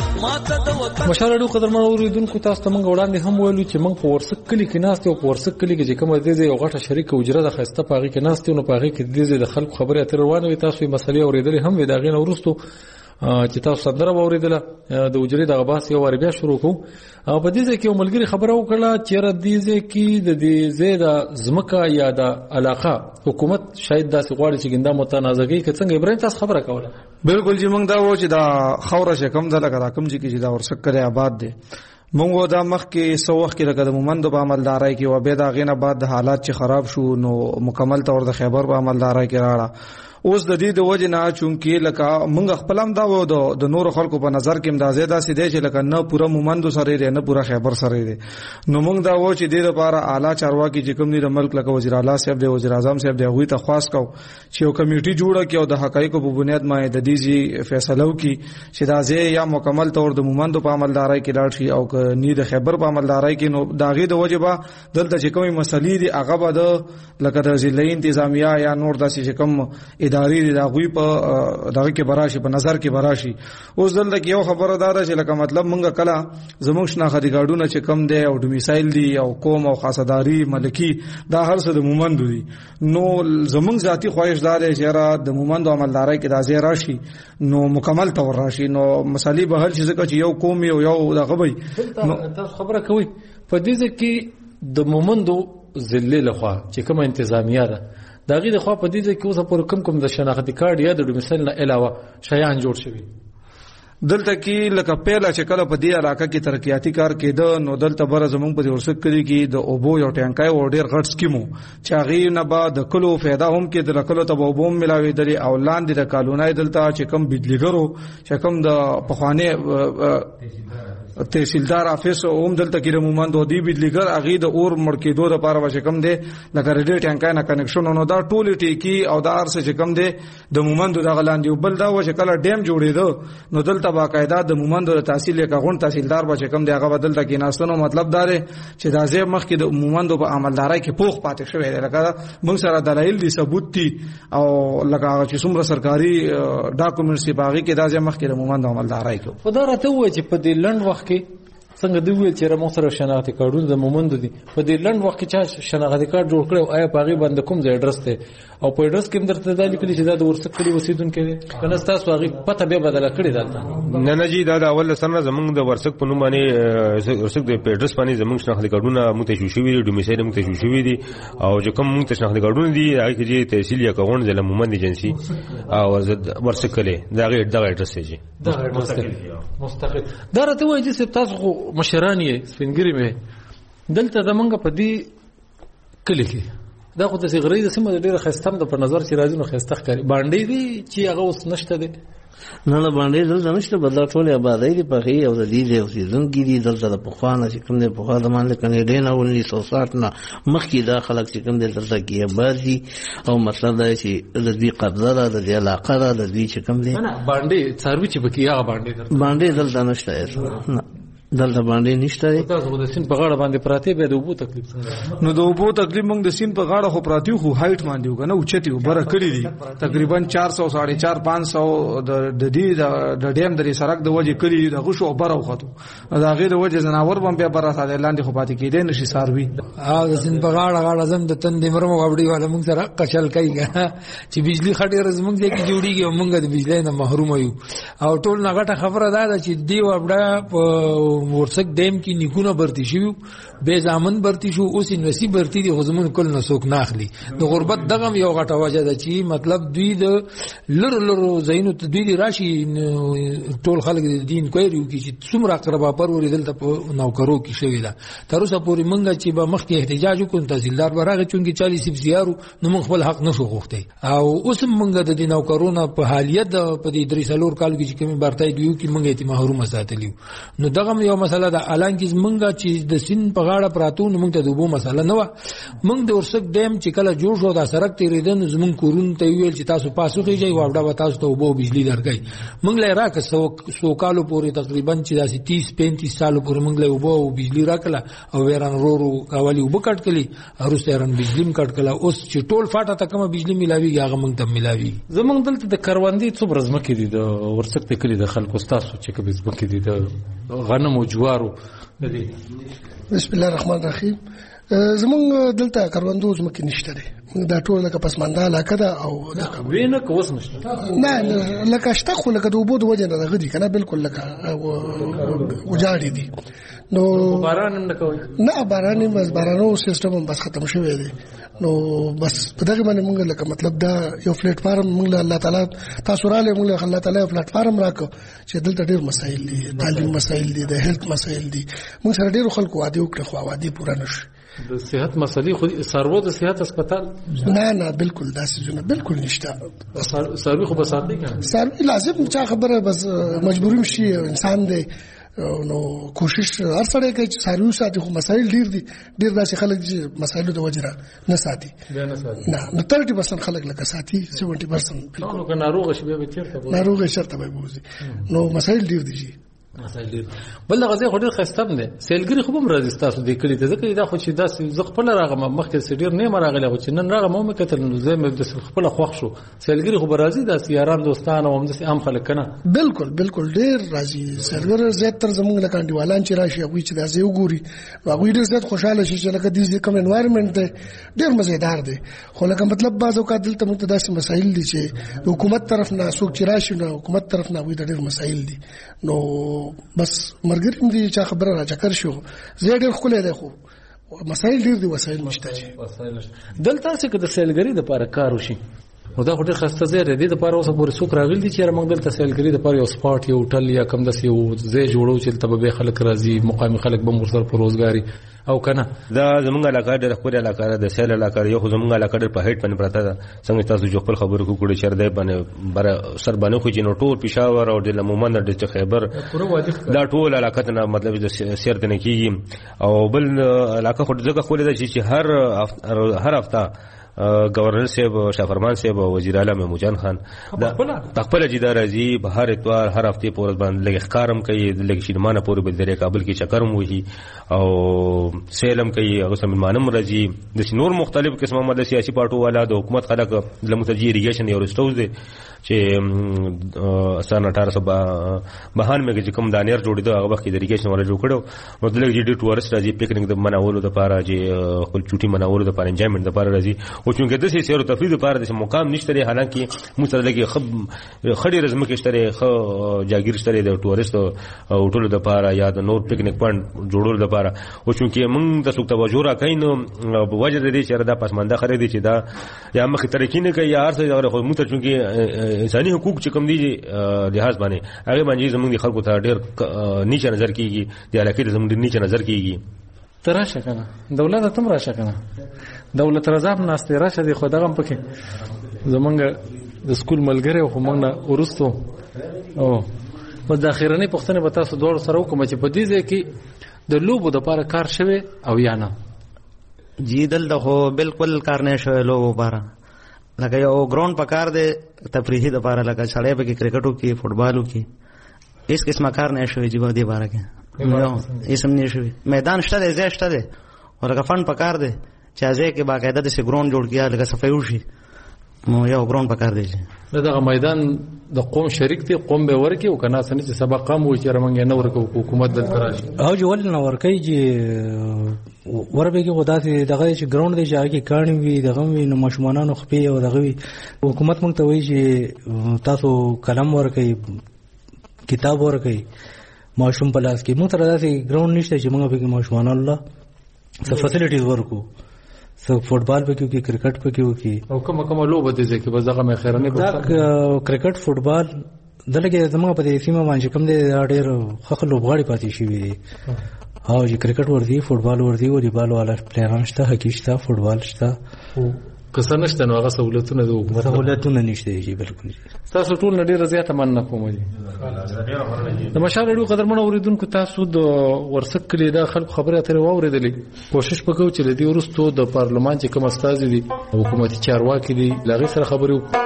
مشالړو قدرمن اوریدونکو تاسو ته موږ وړاندې هم ویلو چې موږ په ورسک کلی کې ناست یو په ورسک کلی کې چې کوم د دې یو غټه شریک اجره د خسته پاغي کې ناست نو پاغي کې د دې د خلکو خبره اتر روانه وي تاسو یې مسلې اوریدلې هم وي دا غینه ورستو چې تاسو صدره اوریدله د اجرې د غباس یو ور بیا شروع کو او په دې ځکه یو ملګری خبره وکړه چې را دې ځکه د دې زیاده زمکا یا د علاقه حکومت شاید داسې غواړي چې ګنده متنازعي کې څنګه ابراهیم تاسو خبره کوله بالکل چې موږ دا و چې دا خوره شکم زله کړه کوم چې دا ورسک کړي آباد دي موږ دا مخ کې سو وخت کې لکه د مومندو په عملدارای کې و به دا غینه بعد د حالات چې خراب شو نو مکمل تور د خیبر په عملدارای کې راړه اوس د دې د وجه نه چونکی لکه موږ خپل هم دا و د نور خلکو په نظر کې اندازې دا سي دي چې لکه نه پوره مومندو سره دی نه پوره خیبر سره دی نو موږ دا و چې د لپاره اعلی چارواکي چې کوم د ملک لکه وزیر اعلی صاحب دی وزیر اعظم صاحب دی غوي ته خاص کو چې یو کمیټي جوړه کې او د حقایقو په بنیاد باندې د دې جی فیصله وکړي چې دا ځای یا مکمل تور د مومندو په عملدارای کې لاړ شي او نه د خیبر په عملدارای کې نو داغه د وجه به دلته چې کومې مسلې دي هغه به د لکه د ضلع انتظامیه یا نور داسې چې کوم اداري دي دا غوي په دغه کې براشي په نظر کې براشي اوس دلته کې یو خبره ده چې لکه مطلب مونږه کله زموږ شناختی کارډونه چې کم دی او ډومیسایل دی او قوم او خاصداري ملکی دا هر څه د مومندو دي نو زموږ ذاتی خواهش دار چې را د مومندو عملداري کې د ځای راشي نو مکمل تور راشي نو مسالې به هر چیز کې یو قوم یو یو دغه وي تاسو خبره کوي په دې کې د مومندو ذلې لخوا چې کوم انتظامیه ده دا غي د خوا په دې کې اوسه پر کم کم د شناختی کارت یا د ډومیسایل نه علاوه شیان جوړ شوی دلته کې لکه پیله چې کله په دې علاقه کې ترقیاتی کار کېده نو دلته بر زمونږ په ورسک کلی کې د اوبو یو ټانکای و ډیر غټ سکیمو چې هغه نه بعد کلو फायदा هم کې د کلو ته وبوم ملاوي دري او لاندې د قانونای دلته چې کم بجلیګرو چې کم د پخوانه تحصیلدار افیس اوم دلته کې مومند او دی بجلیګر اغه د اور مړکېدو لپاره واشه کم دی لکه ریډي ټانکای نه کنیکشن نو دا ټول ټیکی او دا ارسه چې کم دی د مومند د غلاندې بل دا واشه کله ډیم جوړېدو نو دلته باقاعده د مومند د تحصیل کې غون تحصیلدار واشه کم دی هغه بدل کې ناستنو مطلب دا دی چې دا زه مخ کې د مومند په عملداري کې پوخ پاتې شوی دی لکه موږ سره دلایل دي ثبوت دي او لکه چې څومره سرکاري ډاکومېنټس باغی کې دا زه مخ کې د مومند عملداري کې خدا راته وای چې په دې لند وخت کې څنګه دی ویل چې رمو سره شناختی کارډونه د مومند دي په دې لند وخت کې چې شناختی کارت جوړ کړو آیا پاغي باندې کوم ځای اډرس ته او په اډرس کې درته د لیکلي چې دا د ورسک کړي وسیدونکو دی کنه تاسو هغه پته به بدل کړی دا نه نه جی دا د اول سره زمونږ د ورسک په نوم باندې ورسک د اډرس باندې زمونږ شناختی کارډونه متشو شوی دي ډومیسایل متشو شوی دي او چې کوم مونږ شناختی کارډونه دي هغه کې تحصیل یا کوون د مومند ایجنسی او ورسک کړي دا غیر دغه اډرس دی دا مستقل مستقل دا راته وایي چې تاسو مشرانی سپینګری مې دلته زمونږ په دې کلی کې دا خو د صغری د سیمه ډیره خستم د په نظر چې راځي نو خسته ښکاری باندې دي چې هغه اوس نشته دي نه له باندې دلته نشته بدلا ټول آبادی دي په هي او د دې د اوسیدونکو دي دلته د پخوانه چې کوم د پخوا د مان له کنيډا نه انیس سو ساठ نه مخکې دا خلک چې کوم دلته کې آبادي او مطلب دا چې د دې قبضه ده د دې علاقه ده د دې چې کوم دي باندې څاروي چې بکی هغه باندې باندې دلته نشته دلته باندې نشته تاسو د سین په غاړه باندې پراته به د اوبو تکلیف څنګه نو د اوبو تکلیف موږ د سین په غاړه خو پراتی خو هایټ باندې وګنه اوچتي وبره کړی دي تقریبا چار سو ساڑھے چار پانچ سو د دې د ډیم درې سرک د وجه کړی دي د غشو بره وخته دا غیر وجه زناور باندې بیا بره ساده لاندې خو پاتې کېدې نشي ساروي او د سین په غاړه غاړه زم د تندې مرمو غوړي والا موږ سره قشل کوي چې بجلی خټه رزمږ دې کې جوړیږي او موږ د بجلی نه محروم یو او ټول نغټه خبره ده چې دی وبډا ورڅک دیم کی نیکونه برتی شو به ځامن برتی شو اوس انوسی برتی دي غزمون کل نسوک ناخلی د غربت دغه یو غټه وجه ده چې مطلب دوی د لر لر زینو ته دوی دی راشي ټول خلک د دین کوي کی چې څومره قربا پر ورېدل ته نوکرو کې شوی ده تر اوسه پورې مونږ چې به مخکې احتجاج وکړو تحصیلدار ورغه چونګې چالیس سیارو نو موږ خپل حق نشو غوښتي او اوس مونږ د دې نوکرونو په حالیت په دې درې سلور کال کې چې کومي برتای دیو کې مونږ ته محروم ساتلیو نو دغه یو مسله ده الان کې مونږ چې د سین په غاړه پراتو نو مونږ ته د وبو مسله نه و مونږ د ورسک ډیم چې کله جوړ شو دا سرک تیرېدل زمون کورون ته ویل چې تاسو پاسو کېږئ او وړا تاسو ته وبو بجلی درکې مونږ له راک سو سو کالو پورې تقریبا چې داسې تیس پینتیس سالو پورې مونږ له وبو او بجلی راکله او وران رورو کاوالي وب کټ کړي ارسته رن بجلی م کټ کړه اوس چې ټول فاټه ته کوم بجلی ملاوي هغه مونږ ته ملاوي زمونږ دلته د کروندې څومره ځمکې دي د ورسک ته کلی د خلکو تاسو چې کوم ځمکې دي د غنم او جوارو بسم الله الرحمن الرحیم زمونږ دلته کروندو ځمکې نشته دي دا ټول لکه پسمانده علاقه ده او وینه کوس نشته نه لکه شته خو لکه د اوبو د وجه نه غدي کنه بالکل لکه وجاړي دي نو باران نه کوي نه باران بس بارانو سیستم بس ختم شوی دی نو بس په دغه باندې موږ لکه مطلب دا یو پلیټ فارم موږ الله تعالی تاسو را له موږ الله تعالی پلیټ فارم راکو چې دلته ډېر مسایل دي تعلیم مسایل دي د هیلث مسایل دي موږ سره ډېر خلکو وادي وکړو خو وادي پورا نشي د صحت مسلې خو سارو د صحت هسپتال نه نه بالکل داسې نه بالکل نشته ساروي خو بساته کنه ساروي لازم چا خبره بس مجبوریم شي انسان دی نو کوشش هر سره کوي چې ساروي ساتي خو مسایل ډیر دي ډیر داسې خلک چې مسایلو د وجره نه ساتي نه نو ثلاثين پرسنټ خلک لکه ساتي سبعين پرسنټ نو که ناروغ شي به چیرته ناروغ شرط به بوزي نو مسایل ډیر دي مسایل ډیر بل غزه خو ډیر خستم دي سیلګری خو هم راځي تاسو د کلی ته ځکه دا خو چې داسې ز خپل راغم مخکې سډیر نه مرغله خو چې نن راغم مو کتل نو زه مې د خپل خوښ شو سیلګری خو راځي د یاران دوستان او هم د عام خلک کنه بالکل بالکل ډیر راځي سیلګر زیات تر زمونږ لکه انډیوالان چې راشي هغه چې دا زه وګوري هغه ډیر زیات خوشاله شي چې لکه دې کوم انوایرنمنت دی ډیر مزیدار دی خو لکه مطلب بعضو کا دلته موږ داسې مسایل دي چې حکومت طرف نه څوک چې راشي نو حکومت طرف نه وي ډیر مسایل دي نو بس مرګریم دي چې خبره راځکر شو زه ډېر خلې ده خو مسایل ډېر دي وسایل نشته چې دلته څه کې د سیلګری د لپاره کار وشي نو دا ډېر خسته زه ردی د لپاره اوس پورې څوک راغلی دي چې موږ دلته سیلګری د لپاره یو سپاټ یو هوټل یا کم داسې یو ځای جوړو چې تل به خلک راځي مقامي خلک به مرسر پر روزګاری او کنه دا زمونږ علاقه ډېر خوري علاقه ده سیل علاقه یو زمونږ علاقه ډېر په هیټ باندې پراته ده څنګه تاسو جو خپل خبرو کو کړي چر دی باندې بر سر باندې خو جنو ټول پېښور او د لمومن د خیبر دا ټول علاقه نه مطلب د سیر ته نه کیږي او بل علاقه خو دغه خوري ده چې هر هر هفته گورنر صاحب شافرمان صاحب او وزیر اعلی محمود جان خان دا خپل جدار راځي په هر اتوار هر هفته پورې باندې لګ ښکارم کوي لګ شینمانه پورې بل درې کابل کې چکرم وਹੀ او سیلم کوي هغه سم مانم راځي د نور مختلف قسمه مده سیاسي پارټو والا د حکومت خلک د متجی ریګیشن یو رستوز دي چې سن اٹھارہ سو بہانوے کې کوم دانیر جوړیدو هغه وخت د ریګیشن والا جوړ کړو نو د لګ جی ټورست راځي پکنیک د مناولو د پاره چې خپل چوټي مناولو د پاره انجامنت د پاره راځي او چونکه د سیر او تفرید لپاره د مقام نشته لري حالانکه موږ سره لګي خب خړې رزمه کې شته خو جاګیر شته د ټورست او ټولو د لپاره یا د نور پکنیک پوینټ جوړول د لپاره او چونکه موږ د سوق توجه را کین په وجه د دې چې دا پسمانده خره دي چې دا یا مخ ترکی نه کوي یا هر څه خو موږ ته چونکه انساني حقوق چې کوم دي لحاظ باندې هغه باندې زموږ خلکو ته ډېر نیچه نظر کیږي د علاقې زموږ نیچه نظر کیږي تراشه کنه دولت ته راشه کنه دولت رضاب ناست راشه دی خو دغه پکې زمونږ د سکول ملګری خو موږ نه ورستو او په ځاخیرنی پښتنه به تاسو دوړ سره وکم چې په دې ځای کې د لوبو د لپاره کار شوی او یا نه؟ جی دلته خو بالکل کار نه شوی لوبو لپاره. لکه یو ګراوند پکار دی تفریحي د لپاره، لکه سړی به کې کرکټو کې فوټبالو کې هیڅ قسمه کار نه شوی چې په دې باره کې هیڅ هم نه شوی. میدان شته دی، ځای شته دی، او لکه فن پکار دی چې ځای کې باقاعده داسې ګراوند جوړ کړي لکه صفایي وشي. نو یو ګراوند پکار دی. دغه میدان د قوم شریک دی، قوم به ورکی او کنه سن چې سبق هم و چې رمنګ نه ورکو حکومت دلته راشي او جوړ نه ورکی چې وربېږي غداسي دغه چې ګراوند دی چې هغه کارن وي دغه وي نو مشمانانو خپې او دغه وي. حکومت مونږ ته وایي چې تاسو قلم ورکي، کتاب ورکي، ماشوم په لاس کې. مونږ تر داسې ګراوند نشته چې موږ به کې ماشومان الله څه فیسیلیټیز ورکو، څه فوټبال به کې کرکټ به کې وکي او کومه کومه لوبه دي چې بس دغه مې خیرنه په کرکټ فوټبال دلته زموږ په دې سیمه باندې کوم دي ډېر خخ لوبغاړي پاتې شي وي. او چې کرکټ ورځي، فوټبال ورځي، والیبال والا پلیران شته، هاکی شته، فوټبال شته. کسه نشته نو هغه سہولتونه د حکومت سہولتونه نشته. جی بالکل. تاسو ټول نړۍ رضایت مننه کوم. جی د مشال اړو قدرمن اوریدونکو تاسو د ورسک کلی د خلکو خبره اترې واوریدلې. کوشش وکړو چې د دې ورستو د پارلمان چې کوم استاد دي حکومتي چارواکي دي لاغي سره خبرې وکړو.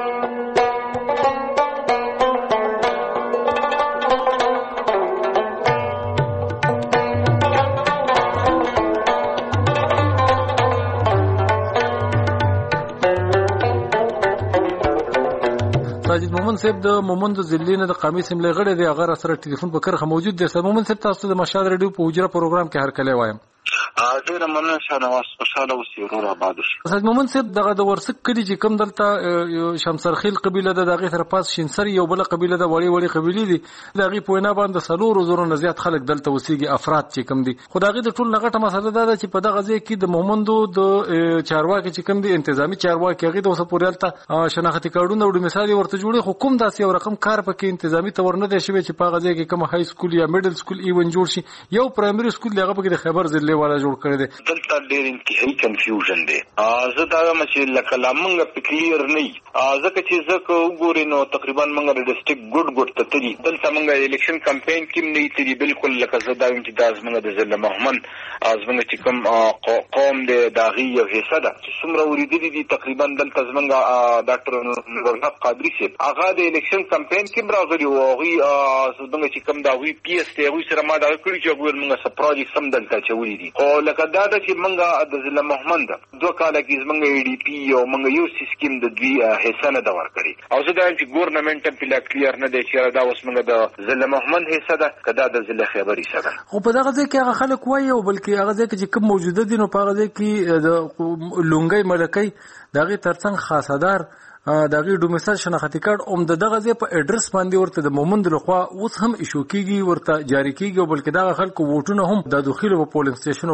ساجد مومن صاحب د مومند ضلع نه د قومي اسمبلی غړی دی، هغه سره ټلیفون په کرخه موجود دی. ساجد مومن صاحب تاسو د مشال ریډیو په حجره پروګرام کې هر کله وایم. ډیره مننه شانواز، خوشاله اوسئ ورور آباد شي. ساجد مومن صاحب دغه د ورسک کلی چې کوم دلته شمسرخیل قبیله ده، دغه سره پاس شینسر یو بل قبیله ده، وړي وړي قبیلې دي. دغه په وینا باندې سلور زورو نه زیات خلک دلته وسیږي، افراد چې کوم دي. خدای د ټول نغټه مسله ده چې په دغه ځای کې د مومندو د چارواکي چې کوم دي انتظامی چارواکي هغه د اوسه پورېلته شناختی کارډونه وړي مثال ورته جوړي. حکومت داسې یو رقم کار پکې انتظامی تور نه دی شوی چې په غځي کې کوم های سکول یا میډل سکول ایون جوړ شي. یو پرایمري سکول هغه پکې د خیبر ضلع والا جوړ کړی دی. دلته ډېر انتهایی کنفیوژن دی. زه دا چې لکه لامنګ په کلیر نه ځکه چې زکه وګورئ نو تقریبا موږ د ډیسټریکټ ګډ ګډ ته تلي. دلته موږ الیکشن کمپاین کې نه تلي بالکل. لکه زه دا وایم چې دا زموږ د ضلع محمد زموږ چې کوم قوم دی داغي یو حصہ ده چې څومره وریدلي دي تقریبا دلته زموږ ډاکټر نورالحق قادری صاحب هغه د الیکشن کمپاین کې راغلي و. هغوی زموږ چې کوم دا هغوی پی ایس دی هغوی سره ما دا کړي چې هغوی موږ څه پروجیکټ هم دلته اچولي دي. خو لکه دا ده چې موږ د ضلع محمد دوه کاله کې زموږ ای ډي پي او موږ یو سکیم د دوی حصہ نه ده ورکړي. او زه دا وایم چې ګورنمنټ هم پې لا کلیر نه دی چې دا اوس موږ د ضلع محمد حصہ ده که دا د ضلع خیبر حصہ ده. خو په دغه ځای کې هغه خلک وایي او بلکې هغه ځای کې چې کوم موجوده دي نو په هغه ځای کې د لونګۍ ملکۍ د هغې تر څنګ خاصدار دغه ډومسل شناختی کارت اوم دغه ځای په اډرس باندې ورته د مومند لخوا اوس هم ایشو کیږي، ورته جاری کیږي. بلکې دغه خلکو ووټونه هم د داخلي په پولینګ سټیشن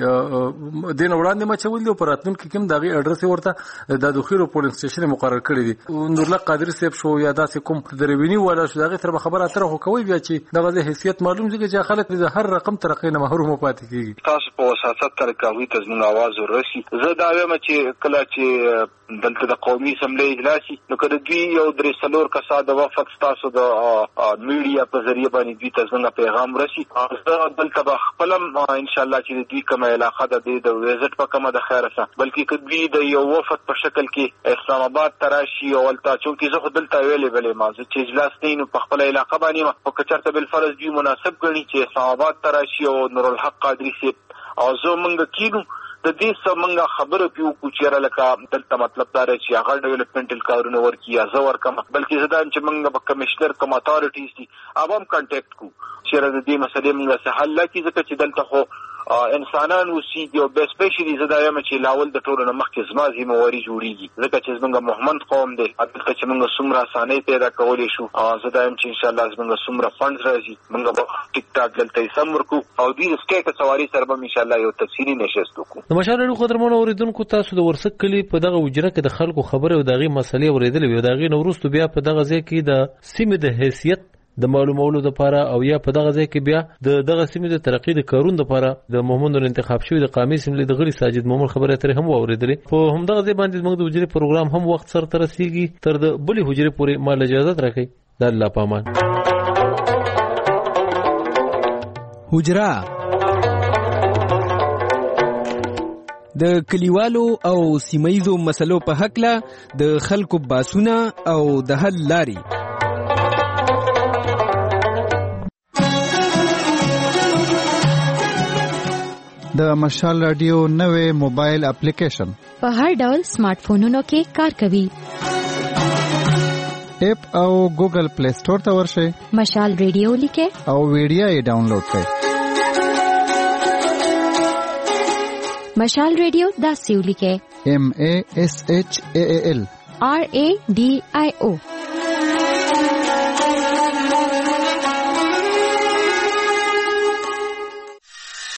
باندې دین وړاندې مچول دي او پراتون کې کوم دغه اډرس ورته د داخلي پولینګ سټیشن مقرر کړی دي. نورالله قادری صاحب شو یا داسې کوم دروینی ولا شو دغه تر خبره اتره خو کوي بیا چې دغه ځای حیثیت معلوم دي چې خلک د هر رقم ترقې نه محروم پاتې کیږي. تاسو په وساست طریقوي تضمین आवाज ورسي. زه دا وایم چې کله چې دلته د قومي اسمبلی اجلاسي نو کله دوی یو درې څلور کسا د وفد تاسو د میډیا په ذریعہ باندې دوی ته څنګه پیغام رسي. زه دلته به خپلم ان شاء الله چې دوی کومه علاقه ده د ویزټ په کومه د خیر سره بلکې کدوی د یو وفد په شکل کې اسلام آباد تراشي او ولتا چونکې زه دلته ویلې بلې ما چې اجلاس نه نو په خپل علاقه باندې په کچرته بل فرض دی مناسب ګڼي چې اسلام آباد تراشي او نورالحق قادری صاحب او زه مونږ کینو د دې سمنګه خبره پیو کو چیرې لکه دلته مطلب دا رچ هغه ډیولپمنټل کارونه ورکی یا زو ورکم بلکې زدان چې موږ په کمشنر کوم اتارټیز دي اوبم کانټیکټ کو چیرې د دې مسلې موږ سره حل کی ځکه چې دلته خو انسانان وسیدي او به سپیشلی زدایم چې لاول د ټولو نه مخکې زما ذمہواری جوړیږي ځکه چې موږ محمد قوم دی دلته چې موږ څومره اسانۍ پیدا کولې شو زدایم چې ان شاء الله موږ څومره فندز راځي موږ به ټیک ټاک دلته سم ورکو او دې سټیټ سواری سره به ان شاء الله یو تفصیلی نشست وکړو. د مشالړو قدرمن اوریدونکو تاسو د ورسک کلی په دغه وجره کې د خلکو خبره او دغه مسلې اوریدلې وي دغه نورستو بیا په دغه ځای کې د سیمې د حیثیت د معلومولو لپاره او یا په دغه ځای کې بیا د دغه سیمې د ترقی د کارون لپاره د محمد انتخاب شوی د قومي اسمبلی د غړي ساجد مومن خبره تر هم اوریدلې. په هم دغه ځای باندې موږ د وجره پروګرام هم وخت سره تر رسیدي تر د بلې حجره پورې مال اجازه راکړي. د الله پامان. حجره د کلیوالو او سیمایزو مسلو په حقله د خلکو باسونه او د حل لاري. د مشال رادیو نوې موبایل اپلیکیشن په هر ډول سمارټ فونونو کې کار کوي. اپ او ګوګل پلی سٹور ته ورشئ. مشال رادیو لیکه او ویډیو یې ډاونلوډ کړئ. مشال رادیو دا سیو لیکه M A S H A A L R A D I O